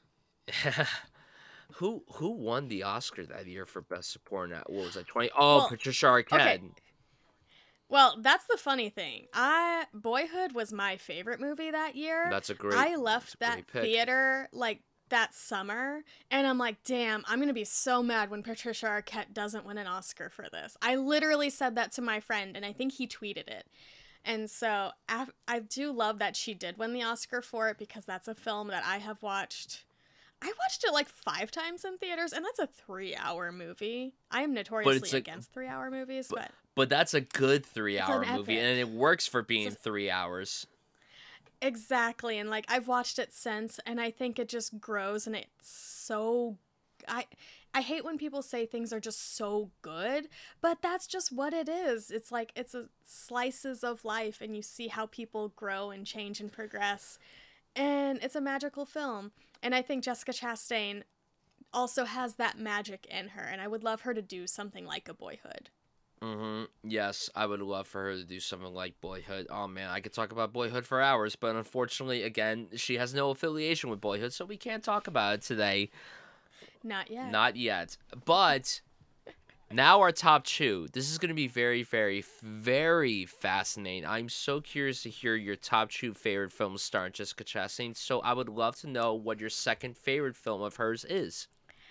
Who who won the Oscar that year for Best Supporting Actor? What was that? Twenty? Oh, Well, Patricia Arquette. okay. Well, that's the funny thing. I Boyhood was my favorite movie that year. That's a great. I left that's a that great pick. theater like that summer, and I'm like, damn, I'm gonna be so mad when Patricia Arquette doesn't win an Oscar for this. I literally said that to my friend, and I think he tweeted it. And so I, I do love that she did win the Oscar for it, because that's a film that I have watched. I watched it like five times in theaters, and that's a three-hour movie. I am notoriously a- against three-hour movies, but But that's a good three-hour an movie, epic. and it works for being It's a- three hours. exactly. And like I've watched it since, and I think it just grows, and it's so I I hate when people say things are just so good, but that's just what it is. It's like it's a slices of life, and you see how people grow and change and progress. And it's a magical film. And I think Jessica Chastain also has that magic in her, and I would love her to do something like a Boyhood. Mm-hmm. Yes, I would love for her to do something like Boyhood. Oh man, I could talk about Boyhood for hours, but unfortunately, again, she has no affiliation with Boyhood, so we can't talk about it today. Not yet. Not yet. But now our top two. This is going to be very, very, very fascinating. I'm so curious to hear your top two favorite films starring Jessica Chastain. So I would love to know what your second favorite film of hers is.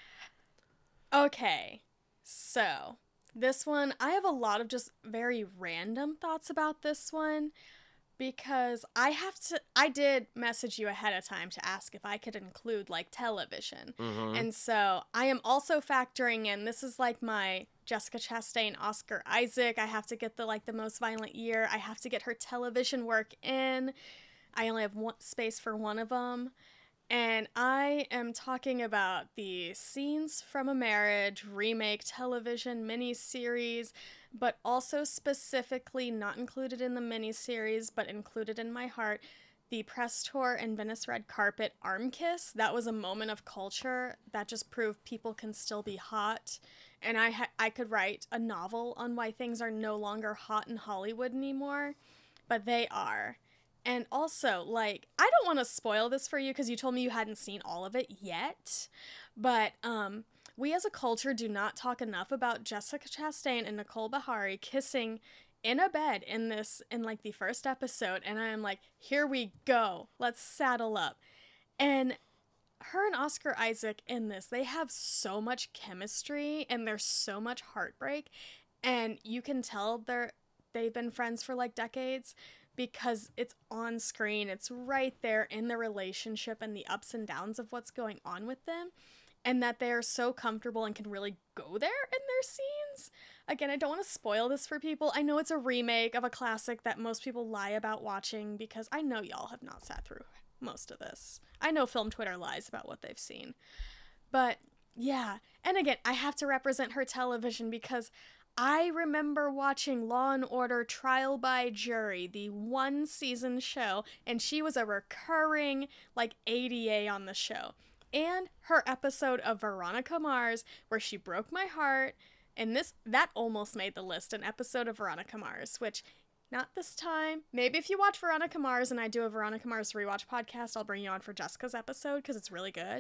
Okay. So, this one, I have a lot of just very random thoughts about this one, because I have to I did message you ahead of time to ask if I could include like television. Mm-hmm. And so I am also factoring in, this is like my Jessica Chastain, Oscar Isaac. I have to get the like the most violent year. I have to get her television work in. I only have one space for one of them. And I am talking about the Scenes from a Marriage remake television miniseries, but also specifically not included in the miniseries, but included in my heart, the press tour and Venice Red Carpet Arm Kiss. That was a moment of culture that just proved people can still be hot. And I ha- I could write a novel on why things are no longer hot in Hollywood anymore, but they are. And also, like, I don't want to spoil this for you because you told me you hadn't seen all of it yet, but um, we as a culture do not talk enough about Jessica Chastain and Nicole Beharie kissing in a bed in this, in like the first episode, and I am like, here we go, let's saddle up. And her and Oscar Isaac in this, they have so much chemistry, and there's so much heartbreak, and you can tell they're, they've been friends for like decades, because it's on screen, it's right there in the relationship and the ups and downs of what's going on with them, and that they're so comfortable and can really go there in their scenes. Again, I don't want to spoil this for people. I know it's a remake of a classic that most people lie about watching, because I know y'all have not sat through most of this. I know Film Twitter lies about what they've seen. But yeah, and again, I have to represent her television, because I remember watching Law and Order Trial by Jury, the one season show, and she was a recurring like A D A on the show. And her episode of Veronica Mars, where she broke my heart, and this that almost made the list, an episode of Veronica Mars, which not this time. Maybe if you watch Veronica Mars and I do a Veronica Mars rewatch podcast, I'll bring you on for Jessica's episode, because it's really good.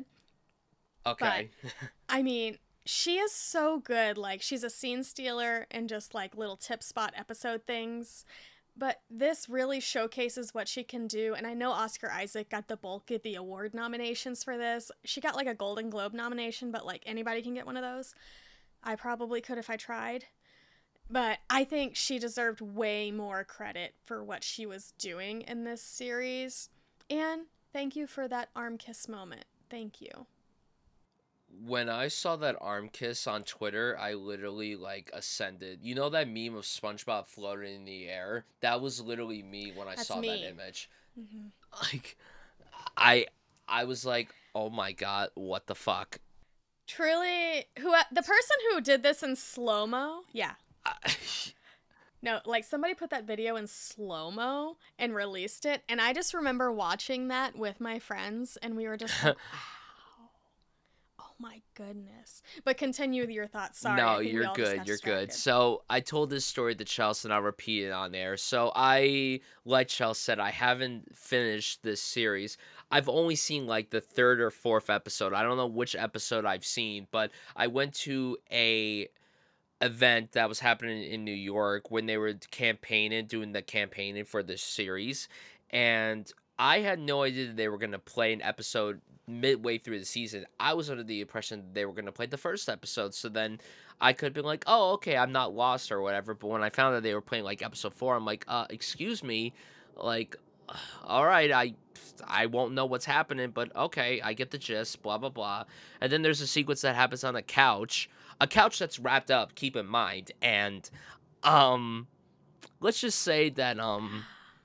Okay. But, I mean, she is so good. Like, she's a scene stealer and just like little tip spot episode things. But this really showcases what she can do. And I know Oscar Isaac got the bulk of the award nominations for this. She got like a Golden Globe nomination, but like anybody can get one of those. I probably could if I tried. But I think she deserved way more credit for what she was doing in this series. And thank you for that arm kiss moment. Thank you. When I saw that arm kiss on Twitter, I literally like ascended. You know that meme of SpongeBob floating in the air? That was literally me when I That's saw that me. image. Hmm. Like I I was like, "Oh my god, what the fuck?" Truly, who the person who did this in slow mo? Yeah. I, No, like somebody put that video in slow mo and released it, and I just remember watching that with my friends, and we were just like, "Wow, oh my goodness!" But continue with your thoughts. Sorry, No, I think we you're all just good. got You're good. distracted. So I told this story to Chelsea and I'll repeat it on there. So I, like Chelsea said, I haven't finished this series. I've only seen like the third or fourth episode. I don't know which episode I've seen, but I went to a event that was happening in New York when they were campaigning, doing the campaigning for this series, and I had no idea that they were gonna play an episode midway through the season. I was under the impression that they were gonna play the first episode, so then I could have been like, "Oh, okay, I'm not lost or whatever." But when I found that they were playing like episode four, I'm like, "Uh, excuse me, like, all right, I." I won't know what's happening, but okay, I get the gist, blah blah blah. And then there's a sequence that happens on a couch a couch that's wrapped up, keep in mind, and um let's just say that um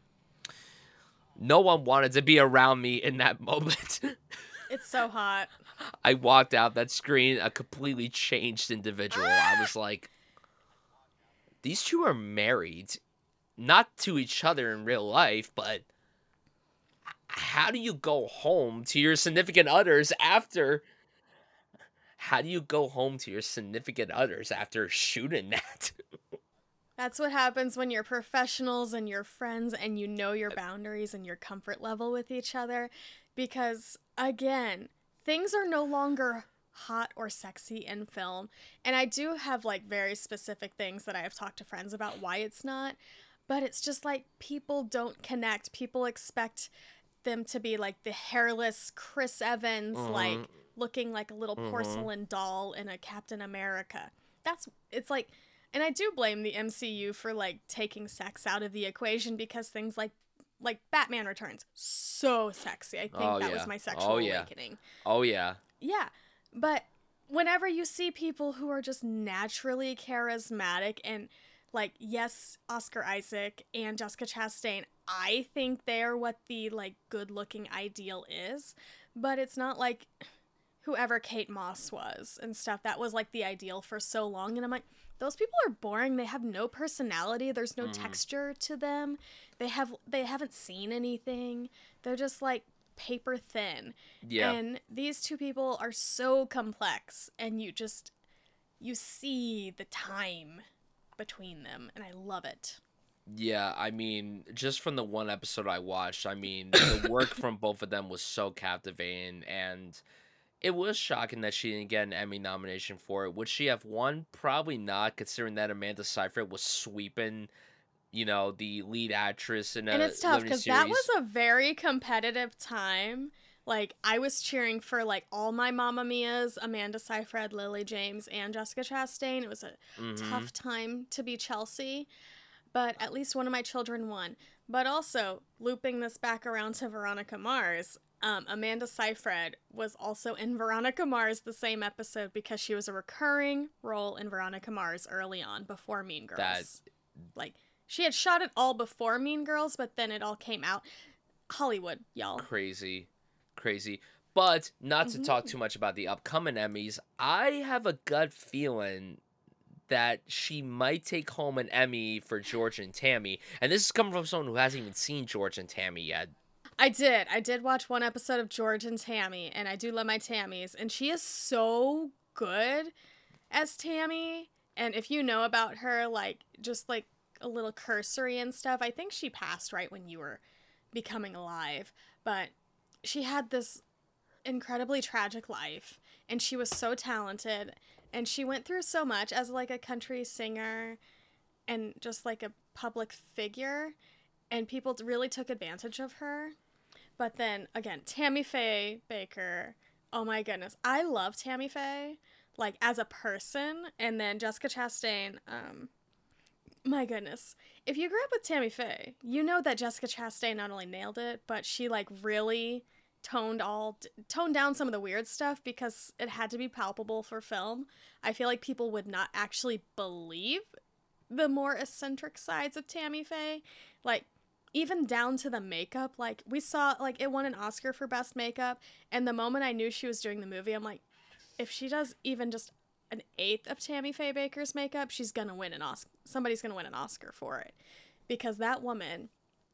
no one wanted to be around me in that moment. It's so hot. I walked out that screen a completely changed individual. I was like, these two are married, not to each other in real life, but how do you go home to your significant others after how do you go home to your significant others after shooting that? That's what happens when you're professionals and you're friends and you know your boundaries and your comfort level with each other. Because, again, things are no longer hot or sexy in film. And I do have like very specific things that I have talked to friends about why it's not. But it's just like people don't connect. People expect them to be like the hairless Chris Evans, Mhm. like looking like a little Mhm. porcelain doll in a Captain America. That's, it's like, and I do blame the M C U for like taking sex out of the equation because things like like Batman Returns so sexy. I think Oh that was yeah. my Oh sexual yeah. awakening. Oh yeah. Yeah. But whenever you see people who are just naturally charismatic and like yes, Oscar Isaac and Jessica Chastain, I think they're what the like good-looking ideal is, but it's not like whoever Kate Moss was and stuff. That was like the ideal for so long. And I'm like, those people are boring. They have no personality. There's no Mhm. texture to them. They have they haven't seen anything. They're just like paper thin. Yeah. And these two people are so complex and you just you see the time between them and I love it. Yeah, I mean, just from the one episode I watched, I mean, the work from both of them was so captivating, and it was shocking that she didn't get an Emmy nomination for it. Would she have won? Probably not, considering that Amanda Seyfried was sweeping, you know, the lead actress in And a it's tough limited because that was series. a very competitive time. Like, I was cheering for, like, all my Mamma Mia's, Amanda Seyfried, Lily James, and Jessica Chastain. It was a Mm-hmm. tough time to be Chelsea, but at least one of my children won. But also, looping this back around to Veronica Mars, um, Amanda Seyfried was also in Veronica Mars the same episode because she was a recurring role in Veronica Mars early on before Mean That Girls. Like, she had shot it all before Mean Girls, but then it all came out. Hollywood, y'all. crazy, crazy. But not to talk Hmm. too much about the upcoming Emmys, I have a gut feeling that she might take home an Emmy for George and Tammy. And this is coming from someone who hasn't even seen George and Tammy yet. I did. I did watch one episode of George and Tammy, and I do love my Tammys. And she is so good as Tammy. And if you know about her, like, just like a little cursory and stuff, I think she passed right when you were becoming alive. But she had this incredibly tragic life, and she was so talented. And she went through so much as like a country singer and just like a public figure. And people really took advantage of her. But then again, Tammy Faye Baker. Oh my goodness, I love Tammy Faye, like as a person. And then Jessica Chastain. Um, my goodness, if you grew up with Tammy Faye, you know that Jessica Chastain not only nailed it, but she like really toned all toned down some of the weird stuff because it had to be palpable for film. I feel like people would not actually believe the more eccentric sides of Tammy Faye. Like, even down to the makeup. Like, we saw, like, it won an Oscar for Best Makeup, and the moment I knew she was doing the movie, I'm like, if she does even just an eighth of Tammy Faye Baker's makeup, she's gonna win an Oscar. Somebody's gonna win an Oscar for it. Because that woman,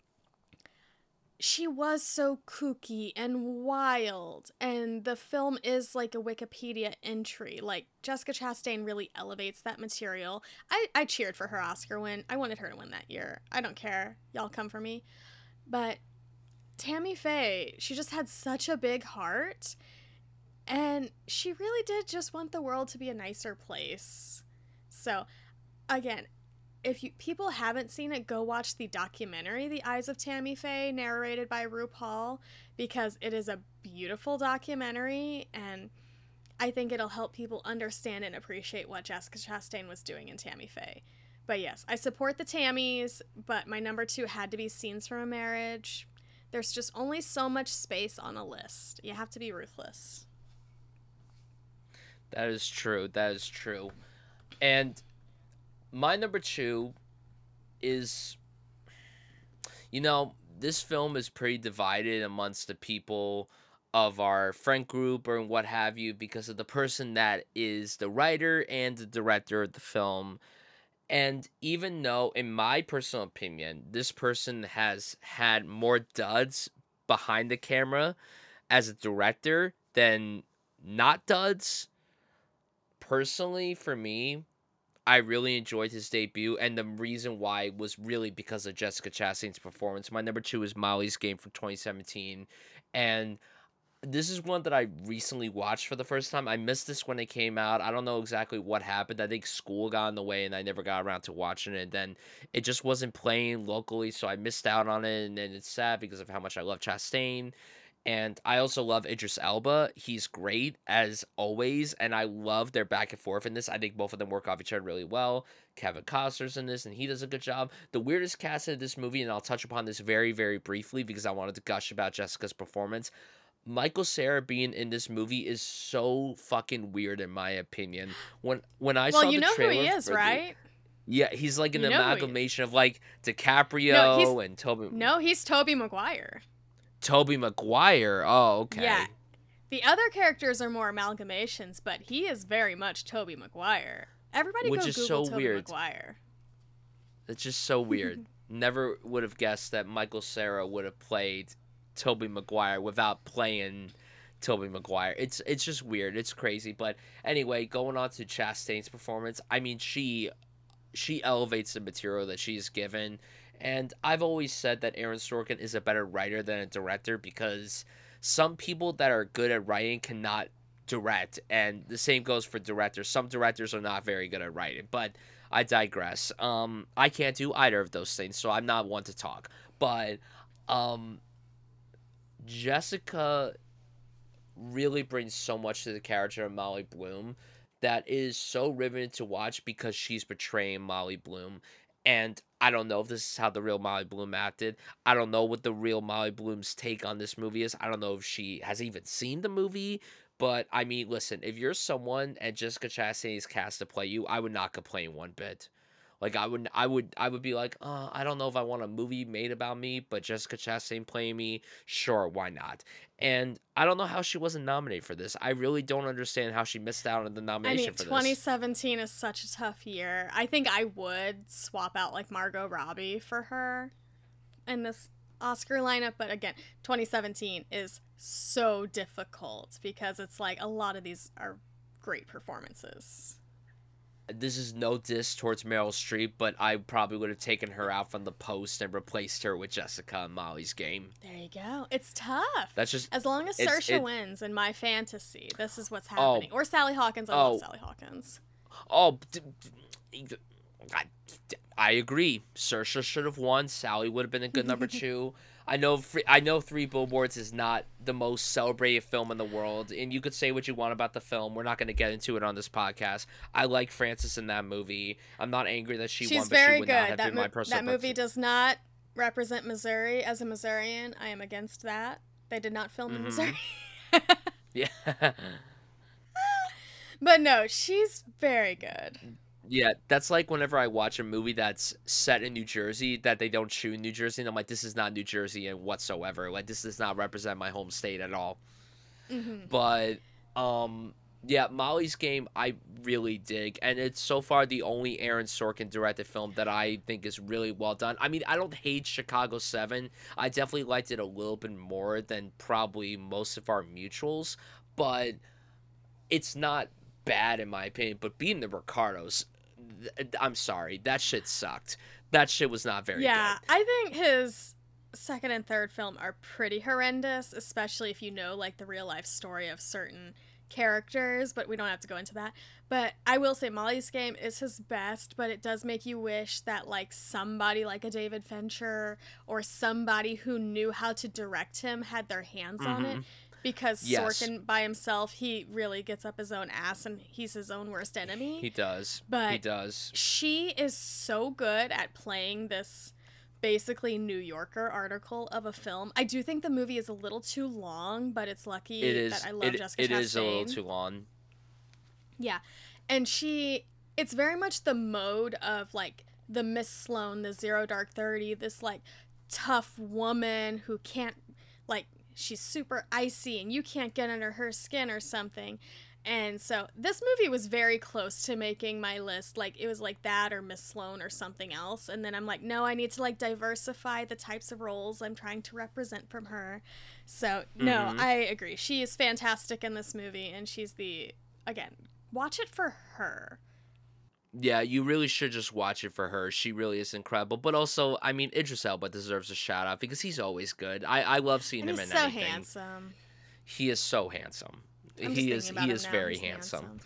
she was so kooky and wild, and the film is like a Wikipedia entry. Like, Jessica Chastain really elevates that material. I, I cheered for her Oscar win. I wanted her to win that year. I don't care. Y'all come for me. But Tammy Faye, she just had such a big heart, and she really did just want the world to be a nicer place. So, again, if you people haven't seen it, go watch the documentary The Eyes of Tammy Faye, narrated by RuPaul, because it is a beautiful documentary, and I think it'll help people understand and appreciate what Jessica Chastain was doing in Tammy Faye. But yes, I support the Tammys, but my number two had to be Scenes from a Marriage. There's just only so much space on a list. You have to be ruthless. That is true. That is true. And my number two is, you know, this film is pretty divided amongst the people of our friend group or what have you because of the person that is the writer and the director of the film. And even though, in my personal opinion, this person has had more duds behind the camera as a director than not duds, personally, for me, I really enjoyed his debut, and the reason why was really because of Jessica Chastain's performance. My number two is Molly's Game from twenty seventeen, and this is one that I recently watched for the first time. I missed this when it came out. I don't know exactly what happened. I think school got in the way, and I never got around to watching it. And then it just wasn't playing locally, so I missed out on it, and, and it's sad because of how much I love Chastain. And I also love Idris Elba. He's great, as always, and I love their back and forth in this. I think both of them work off each other really well. Kevin Costner's in this, and he does a good job. The weirdest cast in this movie, and I'll touch upon this very, very briefly because I wanted to gush about Jessica's performance. Michael Cera being in this movie is so fucking weird, in my opinion. When when I well, saw you the know trailer who he is, for the- right? yeah, he's like an You know who he amalgamation of like DiCaprio No, he's- and Toby. No, he's Tobey Maguire. Toby Maguire. Oh, okay. Yeah. The other characters are more amalgamations, but he is very much Tobey Maguire. Everybody Which go is Google so Tobey weird. Maguire. It's just so weird. Never would have guessed that Michael Cera would have played Tobey Maguire without playing Tobey Maguire. It's it's just weird. It's crazy. But anyway, going on to Chastain's performance, I mean, she she elevates the material that she's given. And I've always said that Aaron Sorkin is a better writer than a director because some people that are good at writing cannot direct, and the same goes for directors. Some directors are not very good at writing, but I digress. Um, I can't do either of those things, so I'm not one to talk. But um, Jessica really brings so much to the character of Molly Bloom that is so riveting to watch because she's portraying Molly Bloom. And I don't know if this is how the real Molly Bloom acted. I don't know what the real Molly Bloom's take on this movie is. I don't know if she has even seen the movie. But, I mean, listen, if you're someone and Jessica Chastain is cast to play you, I would not complain one bit. Like, I would, I would, I would be like, uh, I don't know if I want a movie made about me, but Jessica Chastain playing me, sure, why not? And I don't know how she wasn't nominated for this. I really don't understand how she missed out on the I nomination mean, for this. twenty seventeen is such a tough year. I think I would swap out, like, Margot Robbie for her in this Oscar lineup, but again, twenty seventeen is so difficult because it's like a lot of these are great performances. This is no diss towards Meryl Streep, but I probably would have taken her out from the post and replaced her with Jessica and Molly's Game. There you go. It's tough. That's just As long as it's- Saoirse it- wins in my fantasy, this is what's happening. or Sally Hawkins. I Oh. love Sally Hawkins. Oh, d- d- I, I agree. Saoirse should have won. Sally would have been a good number two. I know. Free, I know. Three Billboards is not the most celebrated film in the world, and you could say what you want about the film. We're not going to get into it on this podcast. I like Frances in that movie. I'm not angry that she She's won, but very she would good. not have That, been mo- my personal. that movie preference. does not represent Missouri. As a Missourian, I am against that. They did not film in Mm-hmm. Missouri. Yeah. But no, she's very good. Yeah, that's like whenever I watch a movie that's set in New Jersey that they don't shoot in New Jersey, and I'm like, this is not New Jersey and whatsoever. Like, this does not represent my home state at all. Hmm. But, um, yeah, Molly's Game I really dig, and it's so far the only Aaron Sorkin directed film that I think is really well done. I mean, I don't hate Chicago seven. I definitely liked it a little bit more than probably most of our mutuals, but it's not bad in my opinion. But being the Ricardos, th- I'm sorry, that shit sucked. That shit was not very Yeah, good. I think his second and third film are pretty horrendous, especially if you know like the real life story of certain characters, but we don't have to go into that. But I will say Molly's Game is his best, but it does make you wish that like somebody like a David Fincher or somebody who knew how to direct him had their hands on it. Hmm. Because Yes, Sorkin by himself, he really gets up his own ass and he's his own worst enemy. he does. He But does. she is so good at playing this basically New Yorker article of a film. I do think the movie is a little too long, but it's It lucky that is. I love It Jessica it is a little Chastain. too long. Yeah. And she it's very much the mode of like the Miss Sloane, the Zero Dark thirty, this like tough woman who can't like she's super icy and you can't get under her skin or something. And so this movie was very close to making my list. Like it was like that or Miss Sloane or something else. And then I'm like, no, I need to like diversify the types of roles I'm trying to represent from her. So no, Hmm. I agree. She is fantastic in this movie and she's the again, watch it for her. Yeah, you really should just watch it for her. She really is incredible. But also, I mean, Idris Elba deserves a shout out because he's always good. I, I love seeing And him he's in so anything. handsome. He is so handsome. I'm just He is thinking about he him is now. very He's handsome. handsome.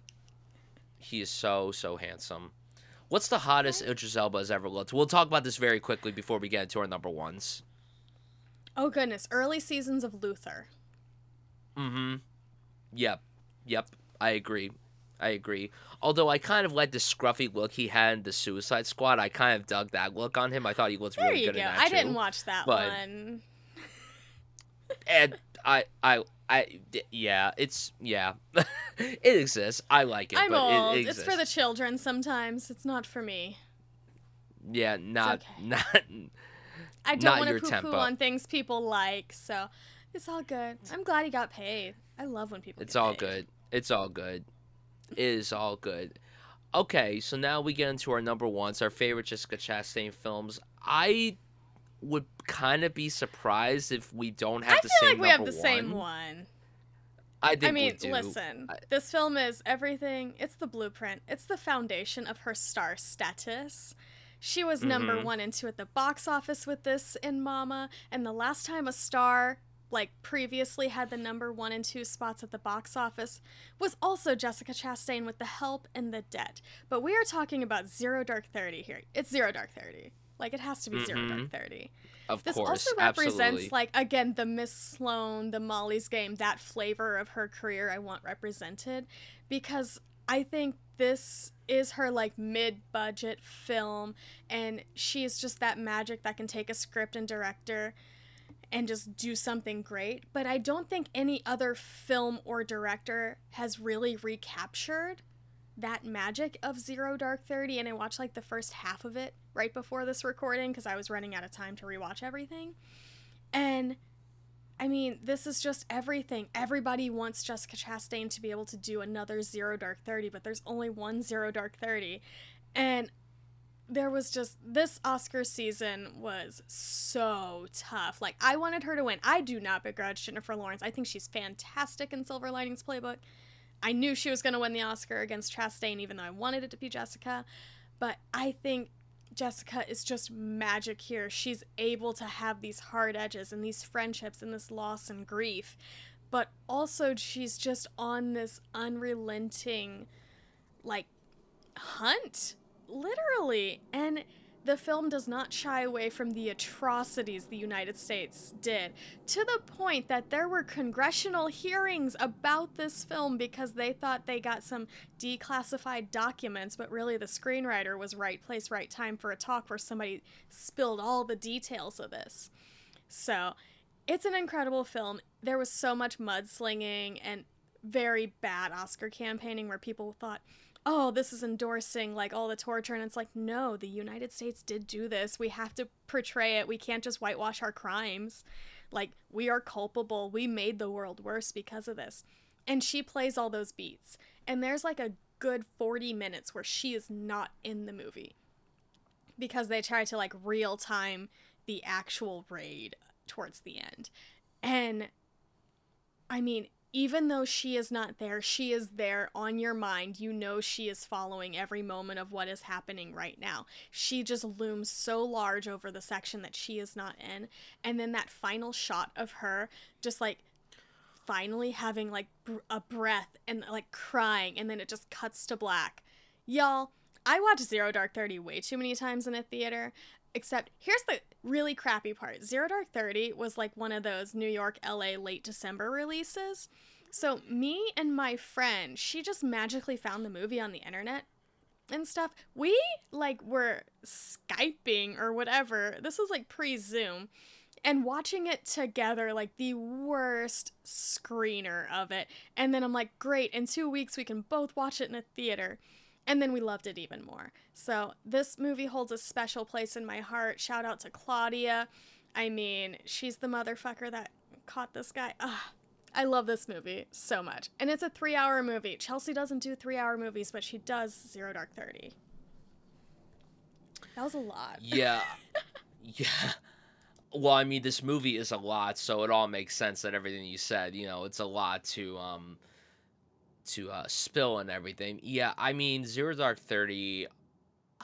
He is so so handsome. What's the hottest Idris Elba has ever looked? We'll talk about this very quickly before we get into our number ones. Oh goodness, early seasons of Luther. Mm-hmm. Yep. Yep. I agree. I agree. Although I kind of like the scruffy look he had in the Suicide Squad. I kind of dug that look on him. I thought he looked There really you good go. in that I too. didn't watch that But one. and I I I yeah, it's yeah. It exists. I like it, I'm but it, old. it It's exists. for the children sometimes. It's not for me. Yeah, It's not okay. not I don't not want to your poo poo tempo. on things people like, so it's all good. I'm glad he got paid. I love when people It's get all paid. good. It's all good. It is all good. Okay, so now we get into our number ones, our favorite Jessica Chastain films. I would kind of be surprised if we don't I have the feel same like we have number the same one. one. I I think we mean, do. listen, I, this film is everything. It's the blueprint. It's the foundation of her star status. She was number mm-hmm. one and two at the box office with this in Mama, and the last time a star like previously had the number one and two spots at the box office was also Jessica Chastain with The Help and The Debt. But we are talking about Zero Dark Thirty here. It's Zero Dark Thirty. Like it has to be Mm-hmm. Zero Dark Thirty. Of This course, also represents absolutely. like again the Miss Sloane, the Molly's Game, that flavor of her career I want represented because I think this is her like mid-budget film and she's just that magic that can take a script and director and just do something great, but I don't think any other film or director has really recaptured that magic of Zero Dark Thirty. And I watched like the first half of it right before this recording because I was running out of time to rewatch everything. And I mean, this is just everything. Everybody wants Jessica Chastain to be able to do another Zero Dark Thirty, but there's only one Zero Dark Thirty. And there was just, this Oscar season was so tough. Like, I wanted her to win. I do not begrudge Jennifer Lawrence. I think she's fantastic in Silver Linings Playbook. I knew she was going to win the Oscar against Chastain, even though I wanted it to be Jessica. But I think Jessica is just magic here. She's able to have these hard edges and these friendships and this loss and grief. But also, she's just on this unrelenting, like, hunt, literally. And the film does not shy away from the atrocities the United States did, to the point that there were congressional hearings about this film because they thought they got some declassified documents, but really the screenwriter was right place, right time for a talk where somebody spilled all the details of this. So It's an incredible film. There was so much mudslinging and very bad Oscar campaigning where people thought, oh, this is endorsing like all the torture. And it's like, no, the United States did do this. We have to portray it. We can't just whitewash our crimes. Like, we are culpable. We made the world worse because of this. And she plays all those beats. And there's like a good forty minutes where she is not in the movie because they try to like real time the actual raid towards the end. And I mean, even though she is not there, she is there on your mind. You know she is following every moment of what is happening right now. She just looms so large over the section that she is not in. And then that final shot of her just like finally having like br- a breath and like crying, and then it just cuts to black. Y'all, I watched Zero Dark Thirty way too many times in a theater. Except, here's the really crappy part. Zero Dark Thirty was like one of those New York, L A late December releases. So me and my friend, she just magically found the movie on the internet and stuff. We like were Skyping or whatever. This was like pre-Zoom. And watching it together, like the worst screener of it. And then I'm like, great, in two weeks we can both watch it in a theater. And then we loved it even more. So this movie holds a special place in my heart. Shout out to Claudia. I mean, she's the motherfucker that caught this guy. Ugh, I love this movie so much. And it's a three-hour movie. Chelsea doesn't do three-hour movies, but she does Zero Dark Thirty. That was a lot. Yeah. Yeah. Well, I mean, this movie is a lot, so it all makes sense that everything you said, you know, it's a lot to, um... to uh, spill and everything. Yeah, I mean, Zero Dark Thirty, uh,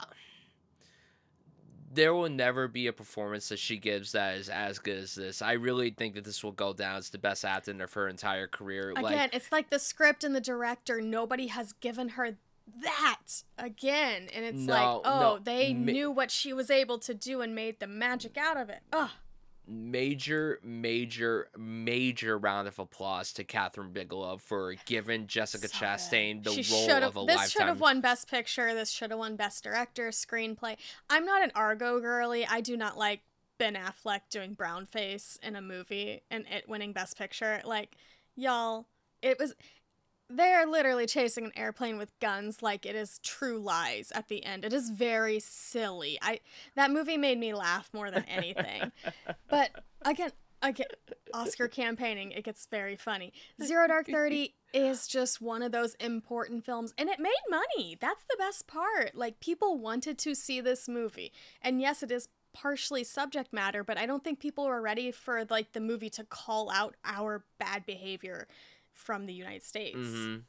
there will never be a performance that she gives that is as good as this. I really think that this will go down as the best acting of her entire career. Again, like, it's like the script and the director, nobody has given her that again. And it's no, like, oh, no, they ma- knew what she was able to do and made the magic out of it. Ugh. Major, major, major round of applause to Catherine Bigelow for giving Jessica So Chastain the She role should've- of a This should have lifetime. won Best Picture. This should have won Best Director, Screenplay. I'm not an Argo girly. I do not like Ben Affleck doing brownface in a movie and it winning Best Picture. Like, y'all, it was... They're literally chasing an airplane with guns like it is True Lies at the end. It is very silly. I That movie made me laugh more than anything. But again, again, Oscar campaigning, it gets very funny. Zero Dark Thirty is just one of those important films, and it made money. That's the best part. Like, people wanted to see this movie. And yes, it is partially subject matter, but I don't think people were ready for like the movie to call out our bad behavior from the United States. Mm-hmm.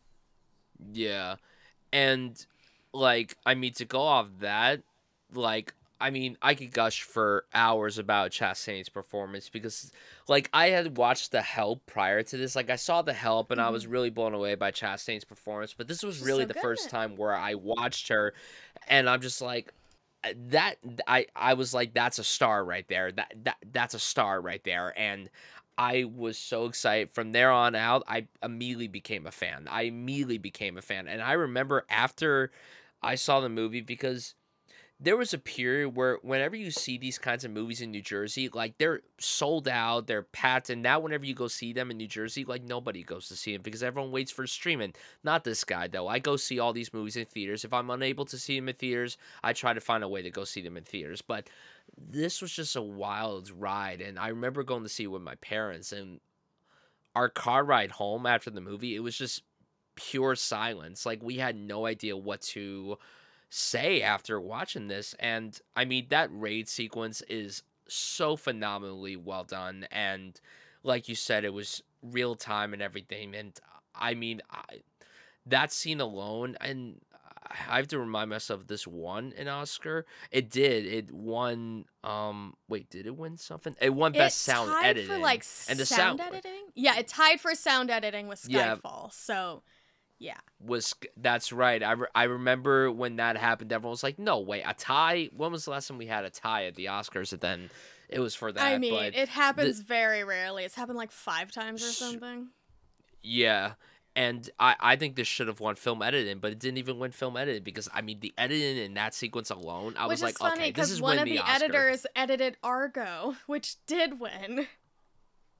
Yeah. And, like, I mean, to go off that, like, I mean, I could gush for hours about Chastain's performance because, like, I had watched The Help prior to this. Like, I saw The Help and mm-hmm. I was really blown away by Chastain's performance, but this was She's really so the good. first time where I watched her and I'm just like, that, I, I was like, that's a star right there. That, that, that's a star right there. And I was so excited. From there on out, I immediately became a fan. I immediately became a fan. And I remember after I saw the movie, because there was a period where whenever you see these kinds of movies in New Jersey, like, they're sold out, they're packed, and now whenever you go see them in New Jersey, like, nobody goes to see them because everyone waits for streaming. Not this guy, though. I go see all these movies in theaters. If I'm unable to see them in theaters, I try to find a way to go see them in theaters. But this was just a wild ride, and I remember going to see it with my parents, and our car ride home after the movie, it was just pure silence. Like, we had no idea what to say after watching this. And I mean, that raid sequence is so phenomenally well done, and like you said, it was real time and everything. And I mean, I, that scene alone, and I have to remind myself, this won an Oscar. It did. It won. Um, wait, did it win something? It won It best sound tied editing. for like and the sound, sound editing. Yeah, it tied for sound editing with Yeah. Skyfall. So, yeah. was that's right. I, re- I remember when that happened. Everyone was like, "No way, a tie." When was the last time we had a tie at the Oscars? And then it was for that. I mean, but it happens very rarely. It's happened like five times or Sh- something. yeah. And I, I think this should have won film editing, but it didn't even win film editing because, I mean, the editing in that sequence alone, I Which was is like, funny okay, this because is one win of the, the Oscar. editors edited Argo, which did win.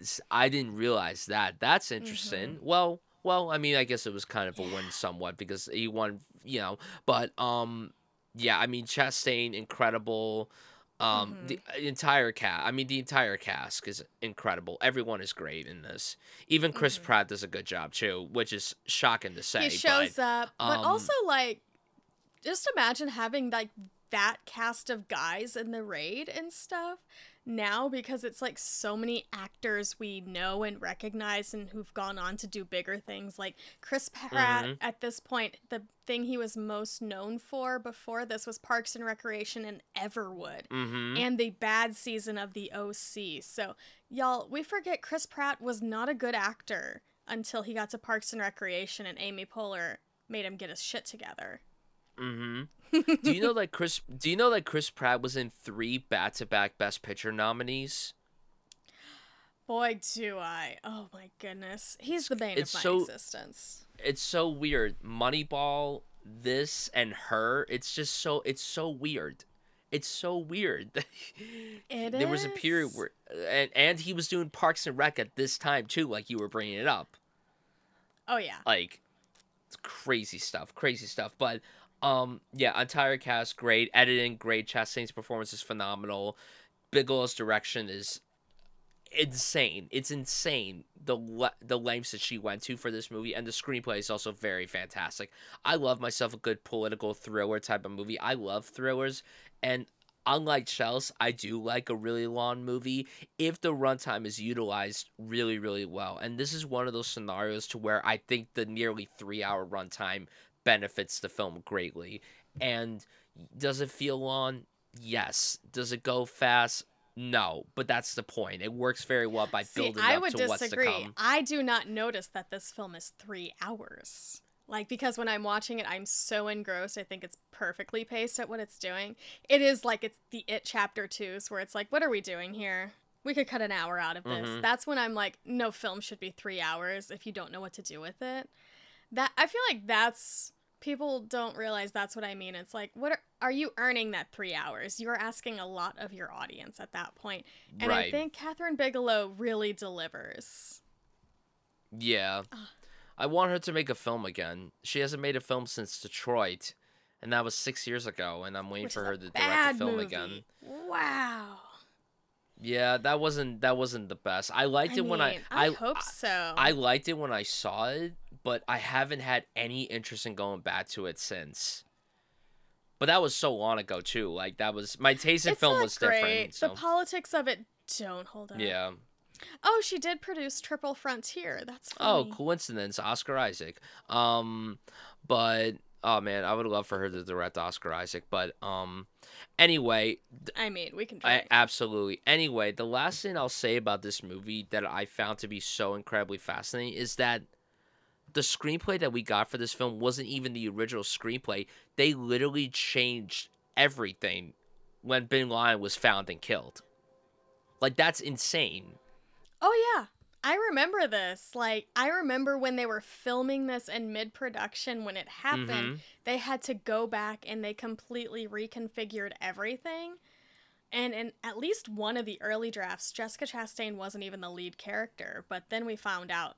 s- I didn't realize that. That's Mm-hmm. interesting. Well, well, I mean, I guess it was kind of a Yeah. win somewhat because he won, you know. But um, yeah, I mean, Chastain incredible. Um, Mm-hmm. the entire cast. I mean, the entire cast is incredible. Everyone is great in this. Even Chris Mm-hmm. Pratt does a good job too, which is shocking to He say. But shows up, but also um, like just imagine having like that cast of guys in the raid and stuff now, because it's like so many actors we know and recognize and who've gone on to do bigger things. Like Chris Pratt mhm, at this point, the thing he was most known for before this was Parks and Recreation and Everwood mhm. and the bad season of the O C. So y'all, we forget Chris Pratt was not a good actor until he got to Parks and Recreation and Amy Poehler made him get his shit together. Mm-hmm. Do you know that Chris? Do you know that Chris Pratt was in three back-to-back Best Picture nominees? Boy, do I. Oh my goodness. He's It's the bane of it's my so existence. it's so weird. Moneyball, this and her. It's just so it's so weird. It's so weird. It There was a period is. where and and he was doing Parks and Rec at this time too, like you were bringing it up. Oh yeah. Like it's crazy stuff, crazy stuff. But um, yeah, entire cast great, editing great. Chastain's performance is phenomenal. Bigelow's direction is insane. It's insane the le- the lengths that she went to for this movie, and the screenplay is also very fantastic. I love myself a good political thriller type of movie. I love thrillers, and unlike Chelsea, I do like a really long movie if the runtime is utilized really, really well. And this is one of those scenarios to where I think the nearly three hour runtime benefits the film greatly. And does it feel long? Yes. Does it go fast? No, but that's the point. It works very well by See, building I up would to what's to disagree. come. I do not notice that this film is three hours. Like, because when I'm watching it, I'm so engrossed. I think it's perfectly paced at what it's doing. It is like it's the It Chapter twos, where it's like, what are we doing here? We could cut an hour out of this. Mm-hmm. That's when I'm like, no film should be three hours if you don't know what to do with it. That I feel like that's people don't realize that's what I mean. It's like, what are, are you earning that three hours? You're asking a lot of your audience at that point. And I Right. think Catherine Bigelow really delivers. Yeah. I want her to make a film again. She hasn't made a film since Detroit, and that was six years ago, and I'm waiting Which for is a her to direct a bad film again. movie. Wow. Yeah, that wasn't that wasn't the best. I liked I it when I mean, I I hope I so. I liked it when I saw it, but I haven't had any interest in going back to it since. But that was so long ago too. Like that was my taste in It's film not was different. great. The So politics of it don't hold up. yeah. Oh, she did produce Triple Frontier. That's Oh, funny. coincidence, Oscar Isaac. Um, but oh man, I would love for her to direct Oscar Isaac. But um, anyway, th- I mean, we can I try. absolutely. Anyway, the last thing I'll say about this movie that I found to be so incredibly fascinating is that the screenplay that we got for this film wasn't even the original screenplay. They literally changed everything when Bin Laden was found and killed. Like that's insane. Oh yeah. I remember this. Like I remember when they were filming this in mid-production when it happened, Mm-hmm. they had to go back and they completely reconfigured everything. And in at least one of the early drafts, Jessica Chastain wasn't even the lead character, but then we found out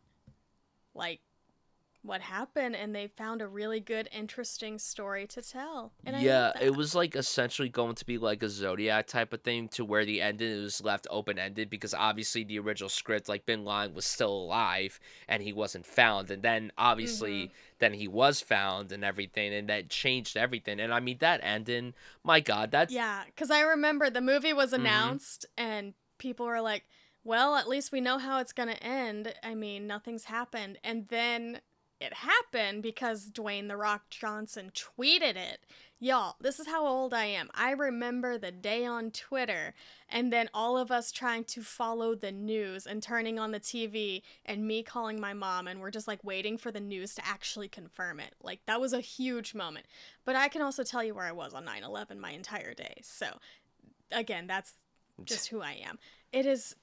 like what happened and they found a really good interesting story to tell. And I love Yeah, it that. was like essentially going to be like a Zodiac type of thing to where the ending was left open ended because obviously the original script, like Bin Laden was still alive and he wasn't found. And then Mhm. obviously then he was found and everything and that changed everything. And I mean that ending, my God, that's Yeah, cuz I remember the movie was mm-hmm. announced and people were like, "Well, at least we know how it's going to end. I mean, nothing's happened." And then it happened because Dwayne The Rock Johnson tweeted it. Y'all, this is how old I am. I remember the day on Twitter and then all of us trying to follow the news and turning on the T V and me calling my mom and we're just like waiting for the news to actually confirm it. Like that was a huge moment. But I can also tell you where I was on nine eleven my entire day. So, again, that's just who I am. It is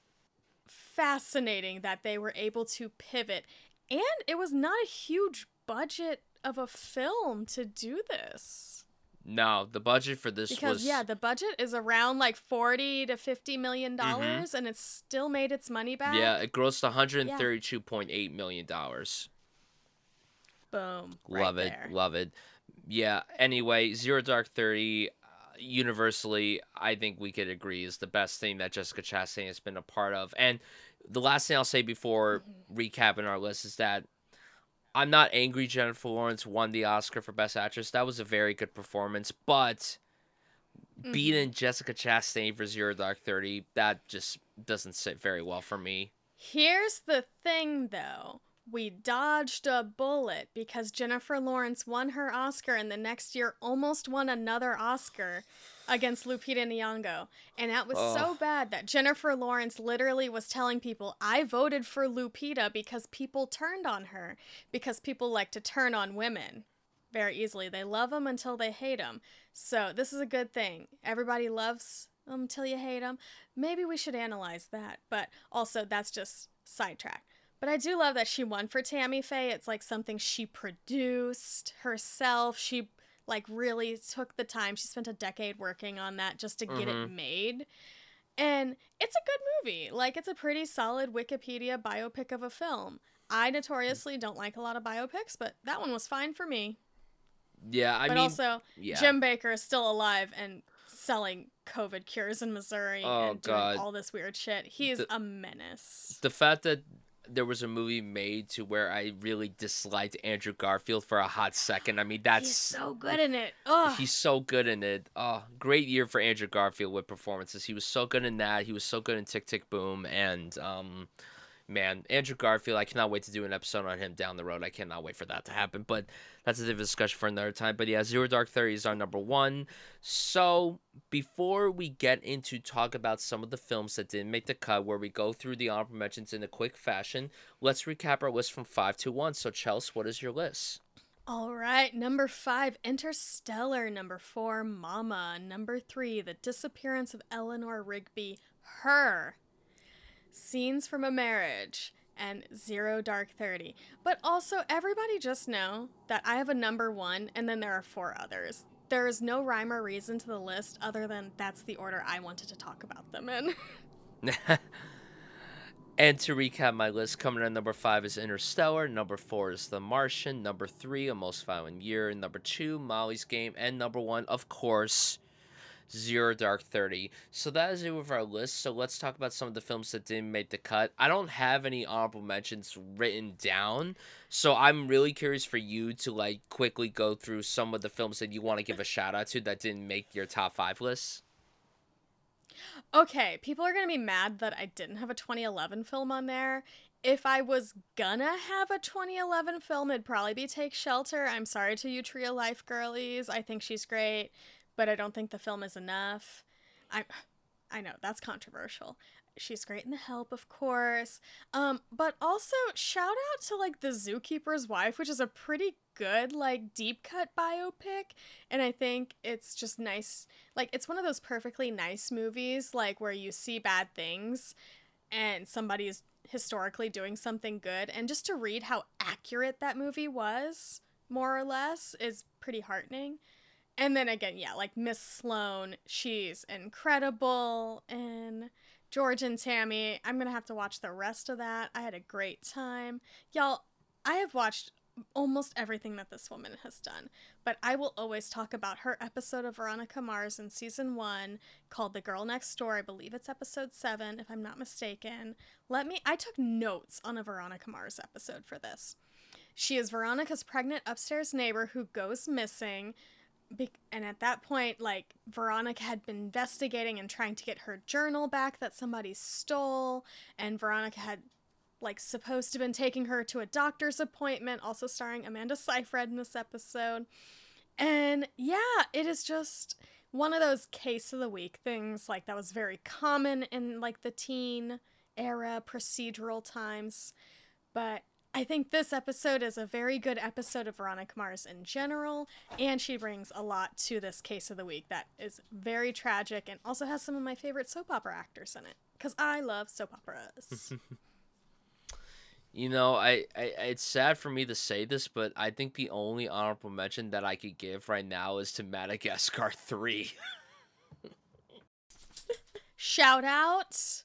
fascinating that they were able to pivot, and it was not a huge budget of a film to do this. No, the budget for this Because was. yeah, the budget is around like forty to fifty million Mm-hmm. dollars, and it's still made its money Yeah, back. it grossed one hundred Yeah, thirty-two point eight million dollars. boom, right Love it, there. love it. Yeah. Anyway, Zero Dark Thirty, uh, universally, I think we could agree is the best thing that Jessica Chastain has been a part of. And the last thing I'll say before Mhm. recapping our list is that I'm not angry Jennifer Lawrence won the Oscar for Best Actress. That was a very good performance, but Mhm. beating Jessica Chastain for Zero Dark Thirty, that just doesn't sit very well for me. Here's the thing, though. We dodged a bullet because Jennifer Lawrence won her Oscar and the next year almost won another Oscar against Lupita Nyong'o. And that was Oh, so bad that Jennifer Lawrence literally was telling people, I voted for Lupita because people turned on her, because people like to turn on women very easily. They love them until they hate them. So this is a good thing. Everybody loves them till you hate them. Maybe we should analyze that. But also, that's just sidetrack. But I do love that she won for Tammy Faye. It's like something she produced herself. She like really took the time. She spent a decade working on that just to get it mm-hmm. made. And it's a good movie. Like, it's a pretty solid Wikipedia biopic of a film. I notoriously don't like a lot of biopics, but that one was fine for me. Yeah, I But mean, also, yeah. Jim Baker is still alive and selling COVID cures in Missouri Oh, and doing God. all this weird shit. He is The, a menace. the fact that there was a movie made to where I really disliked Andrew Garfield for a hot second. I mean, He's that's so good in it. Ugh. he's so good in it. Oh, great year for Andrew Garfield with performances. He was so good in that. He was so good in Tick Tick Boom, and um, man, Andrew Garfield. I cannot wait to do an episode on him down the road. I cannot wait for that to happen. But that's a different discussion for another time. But yeah, Zero Dark Thirty is our number one. So before we get into talk about some of the films that didn't make the cut, where we go through the honorable mentions in a quick fashion, let's recap our list from five to one. So Chelsea, what is your list? All right. Number five, Interstellar. Number four, Mama. Number three, The Disappearance of Eleanor Rigby. Her. Scenes from a Marriage. And Zero Dark Thirty. But also, everybody just know that I have a number one, and then there are four others. There is no rhyme or reason to the list other than that's the order I wanted to talk about them in. And to recap my list, coming in at number five is Interstellar, number four is The Martian, number three, A Most Violent Year, number two, Molly's Game, and number one, of course, Zero Dark Thirty. So that is it with our list. So let's talk about some of the films that didn't make the cut. I don't have any honorable mentions written down, so I'm really curious for you to like quickly go through some of the films that you want to give a shout out to that didn't make your top five list. Okay, people are gonna be mad that I didn't have a twenty eleven film on there. If I was gonna have a twenty eleven film, it'd probably be Take Shelter. I'm sorry to you, Trio Life girlies. I think she's great, but I don't think the film is enough. I, I know that's controversial. She's great in The Help, of course. Um, but also shout out to like The Zookeeper's Wife, which is a pretty good like deep cut biopic, and I think it's just nice. Like it's one of those perfectly nice movies like where you see bad things and somebody is historically doing something good, and just to read how accurate that movie was, more or less, is pretty heartening. And then again, yeah, like Miss Sloane, she's incredible. And George and Tammy, I'm going to have to watch the rest of that. I had a great time. Y'all, I have watched almost everything that this woman has done, but I will always talk about her episode of Veronica Mars in season one called The Girl Next Door. I believe it's episode seven, if I'm not mistaken. Let me, I took notes on a Veronica Mars episode for this. She is Veronica's pregnant upstairs neighbor who goes missing. Be- and at that point, like, Veronica had been investigating and trying to get her journal back that somebody stole, and Veronica had, like, supposed to have been taking her to a doctor's appointment, also starring Amanda Seyfried in this episode. And yeah, it is just one of those case of the week things, like, that was very common in, like, the teen era procedural times. But I think this episode is a very good episode of Veronica Mars in general, and she brings a lot to this case of the week that is very tragic and also has some of my favorite soap opera actors in it, because I love soap operas. You know, I, I it's sad for me to say this, but I think the only honorable mention that I could give right now is to Madagascar three. Shout out.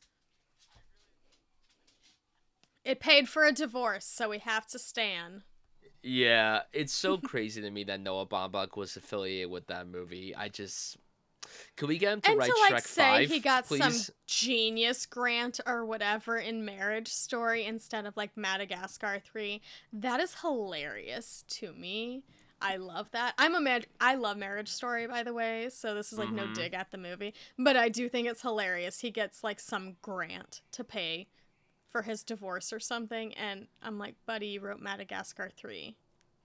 It paid for a divorce, so we have to stan. Yeah, it's so crazy to me that Noah Baumbach was affiliated with that movie. I just could we get him to And to write like Shrek say he five, got some please? genius grant or whatever in Marriage Story instead of like Madagascar three, that is hilarious to me. I love that. I'm a mar- I love Marriage Story, by the way, so this is like no Mm-hmm. dig at the movie, but I do think it's hilarious. He gets like some grant to pay for his divorce or something, and I'm like, buddy, you wrote Madagascar three.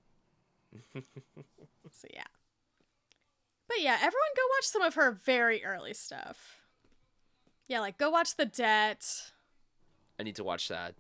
So yeah. But yeah, everyone go watch some of her very early stuff. Yeah, like go watch The Debt. I need to watch that.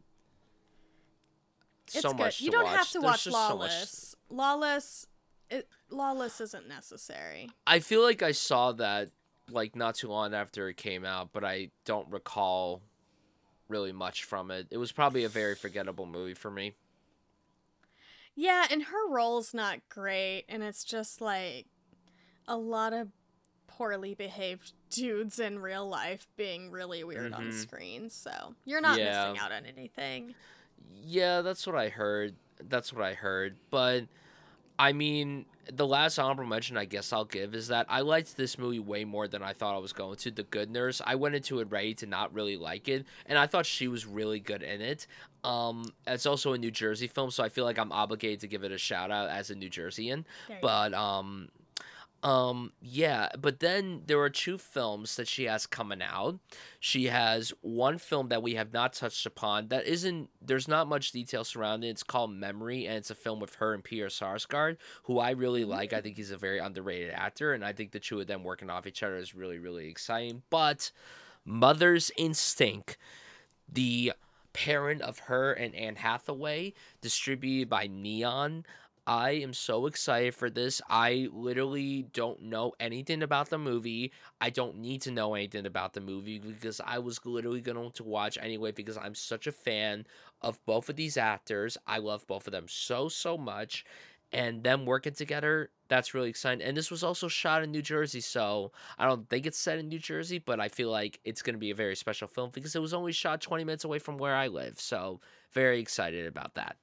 It's So good. much You to don't have watch. to There's watch just so much. Lawless. Lawless it Lawless isn't necessary. I feel like I saw that like not too long after it came out, but I don't recall really much from it. It was probably a very forgettable movie for me. Yeah, and her role's not great, and it's just like a lot of poorly behaved dudes in real life being really weird on Mm-hmm. screen. So you're not Yeah. missing out on anything. Yeah, that's what I heard. That's what I heard. But I mean, the last honorable mention I guess I'll give is that I liked this movie way more than I thought I was going to. The Good Nurse. I went into it ready to not really like it, and I thought she was really good in it. Um, it's also a New Jersey film, so I feel like I'm obligated to give it a shout out as a New Jerseyan. There you go. But um, um, yeah, but then there are two films that she has coming out. She has one film that we have not touched upon that isn't, there's not much detail surrounding it. It's called Memory, and it's a film with her and Peter Sarsgaard, who I really like. I Ooh. think he's a very underrated actor, and I think the two of them working off each other is really, really exciting. But Mother's Instinct, the parent of her and Anne Hathaway, distributed by Neon. I am so excited for this. I literally don't know anything about the movie. I don't need to know anything about the movie because I was literally going to watch anyway because I'm such a fan of both of these actors. I love both of them so, so much. And them working together, that's really exciting. And this was also shot in New Jersey, so I don't think it's set in New Jersey, but I feel like it's going to be a very special film because it was only shot twenty minutes away from where I live. So, very excited about that.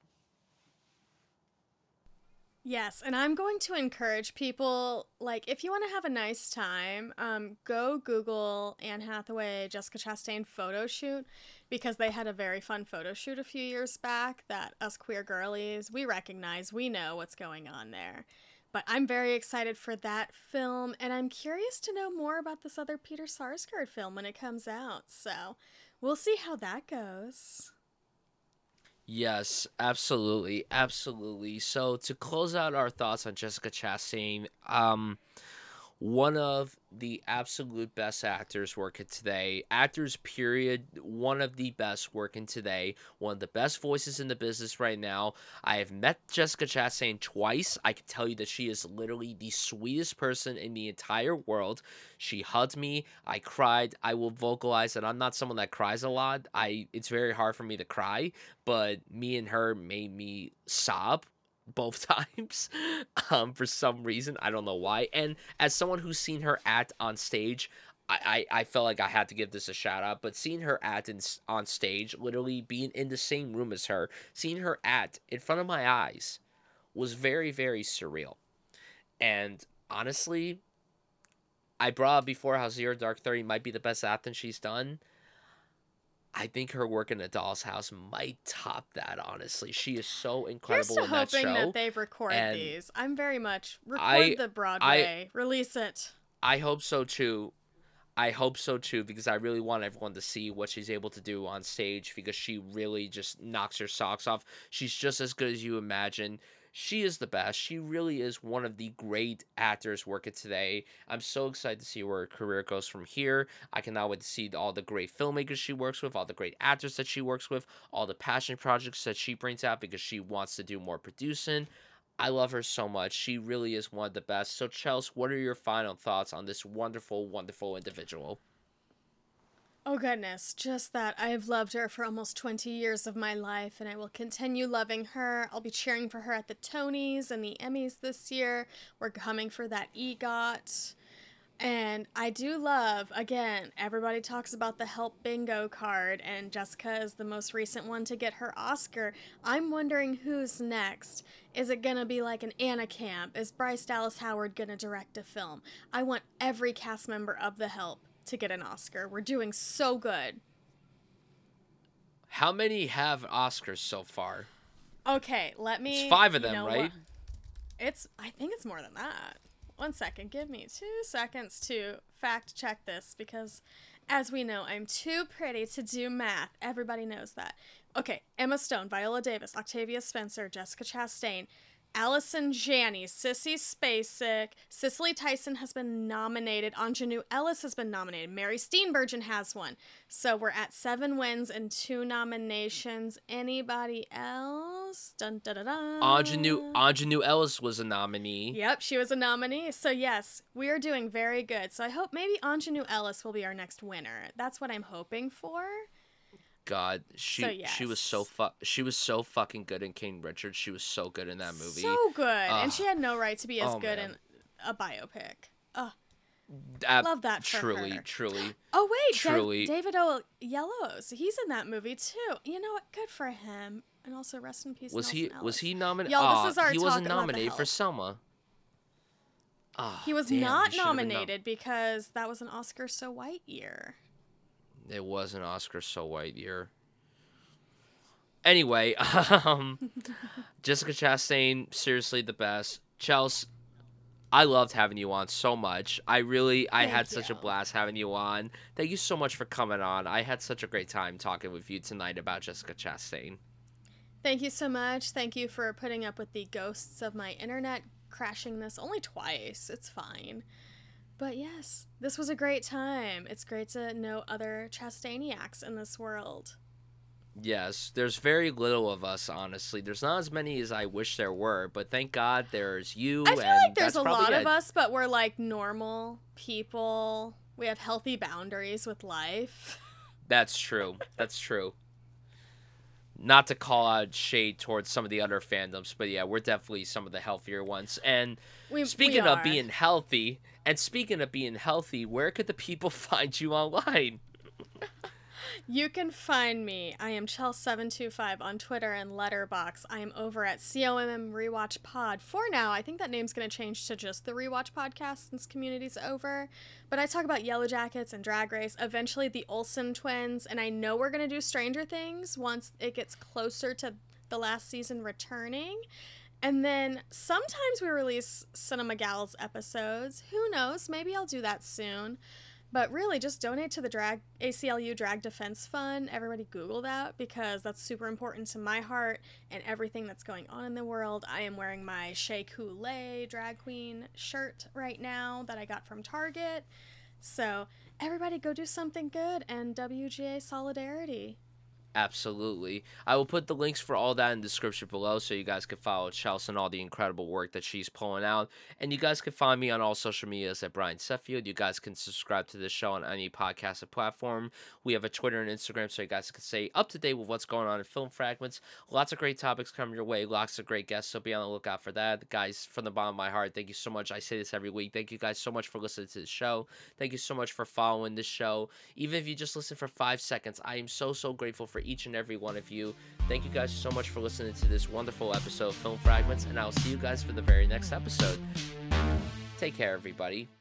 Yes, and I'm going to encourage people, like, if you want to have a nice time, um, go Google Anne Hathaway, Jessica Chastain photo shoot, because they had a very fun photo shoot a few years back that us queer girlies, we recognize, we know what's going on there. But I'm very excited for that film, and I'm curious to know more about this other Peter Sarsgaard film when it comes out. So we'll see how that goes. Yes, absolutely, absolutely. So to close out our thoughts on Jessica Chastain, um, one of the absolute best actors working today, actors period, one of the best working today, one of the best voices in the business right now. I have met Jessica Chastain twice. I can tell you that she is literally the sweetest person in the entire world. She hugged me, I cried. I will vocalize that I'm not someone that cries a lot. I It's very hard for me to cry, but me and her made me sob both times um for some reason. I don't know why. And as someone who's seen her act on stage, I, I, I felt like I had to give this a shout out. But seeing her act in, on stage, literally being in the same room as her, seeing her act in front of my eyes was very, very surreal. And honestly, I brought up before how Zero Dark Thirty might be the best acting she's done. I think her work in A Doll's House might top that, honestly. She is so Here's incredible to in that hoping that show. they record And these. I'm very much record I the I Broadway, release it. I hope so too. I hope so too because I really want everyone to see what she's able to do on stage because she really just knocks her socks off. She's just as good as you imagine. She is the best. She really is one of the great actors working today. I'm so excited to see where her career goes from here. I cannot wait to see all the great filmmakers she works with, all the great actors that she works with, all the passion projects that she brings out because she wants to do more producing. I love her so much. She really is one of the best. So, Chels, what are your final thoughts on this wonderful, wonderful individual? Oh goodness, just that I've loved her for almost twenty years of my life and I will continue loving her. I'll be cheering for her at the Tonys and the Emmys this year. We're coming for that EGOT. And I do love, again, everybody talks about the Help Bingo card, and Jessica is the most recent one to get her Oscar. I'm wondering who's next. Is it going to be like an Anna Camp? Is Bryce Dallas Howard going to direct a film? I want every cast member of The Help to get an Oscar. We're doing so good. How many have Oscars so far? Okay, let me... It's five of you them, know right? what? It's, I think it's more than that. One second, give me two seconds to fact check this because, as we know, I'm too pretty to do math. Everybody knows that. Okay, Emma Stone, Viola Davis, Octavia Spencer, Jessica Chastain, Allison Janney, Sissy Spacek, Cicely Tyson has been nominated, Anjanou Ellis has been nominated, Mary Steenburgen has one. So we're at seven wins and two nominations. Anybody else? Dun dun dun dun. Anjanou, Anjanou Ellis was a nominee. Yep, she was a nominee. So yes, we are doing very good. So I hope maybe Anjanou Ellis will be our next winner. That's what I'm hoping for. God, she So, yes. she was so fu- she was so fucking good in King Richard. She was so good in that movie. So good. Ugh. And she had no right to be as Oh, good man. in a biopic. Oh, Ab- love that for truly, her. truly. oh wait, Da- Truly. David O. Yellows. He's in that movie too. You know what? Good for him. And also rest in peace. Was Nelson he Ellis. was he nominated? Y'all, this is our he talk wasn't about The nominated for Help. Selma. Ah, He was damn, not he should've been nom- nominated because that was an Oscar so white year. It was an Oscar so white year. Anyway, um, Jessica Chastain, seriously the best. Chelsea, I loved having you on so much. I really, I Thank had such a you. blast having you on. Thank you so much for coming on. I had such a great time talking with you tonight about Jessica Chastain. Thank you so much. Thank you for putting up with the ghosts of my internet crashing this only twice. It's fine. But yes, this was a great time. It's great to know other Chastainiacs in this world. Yes, there's very little of us, honestly. There's not as many as I wish there were, but thank God there's you. I feel and like there's that's a probably lot it. of us, but we're like normal people. We have healthy boundaries with life. That's true. That's true. Not to call out shade towards some of the other fandoms, but yeah, we're definitely some of the healthier ones. And We, speaking we of are. being healthy, and speaking of being healthy, where could the people find you online? You can find me. I am Chel seven two five on Twitter and Letterboxd. I am over at C O M M Rewatch Pod. For now, I think that name's going to change to just the Rewatch Podcast since community's over. But I talk about Yellow Jackets and Drag Race, eventually the Olsen twins, and I know we're going to do Stranger Things once it gets closer to the last season returning. And then sometimes we release Cinema Gals episodes. Who knows? Maybe I'll do that soon. But really, just donate to the drag A C L U Drag Defense Fund. Everybody Google that because that's super important to my heart and everything that's going on in the world. I am wearing my Shea Coulee drag queen shirt right now that I got from Target. So everybody go do something good and W G A solidarity. Absolutely. I will put the links for all that in the description below so you guys can follow Chelsea and all the incredible work that she's pulling out. And you guys can find me on all social medias at Brian Seffield. You guys can subscribe to this show on any podcast platform. We have a Twitter and Instagram so you guys can stay up to date with what's going on in Film Fragments. Lots of great topics coming your way. Lots of great guests, so be on the lookout for that. Guys, from the bottom of my heart, thank you so much. I say this every week. Thank you guys so much for listening to the show. Thank you so much for following this show. Even if you just listen for five seconds, I am so, so grateful for each and every one of you. Thank you guys so much for listening to this wonderful episode of Film Fragments, and I'll see you guys for the very next episode. Take care, everybody.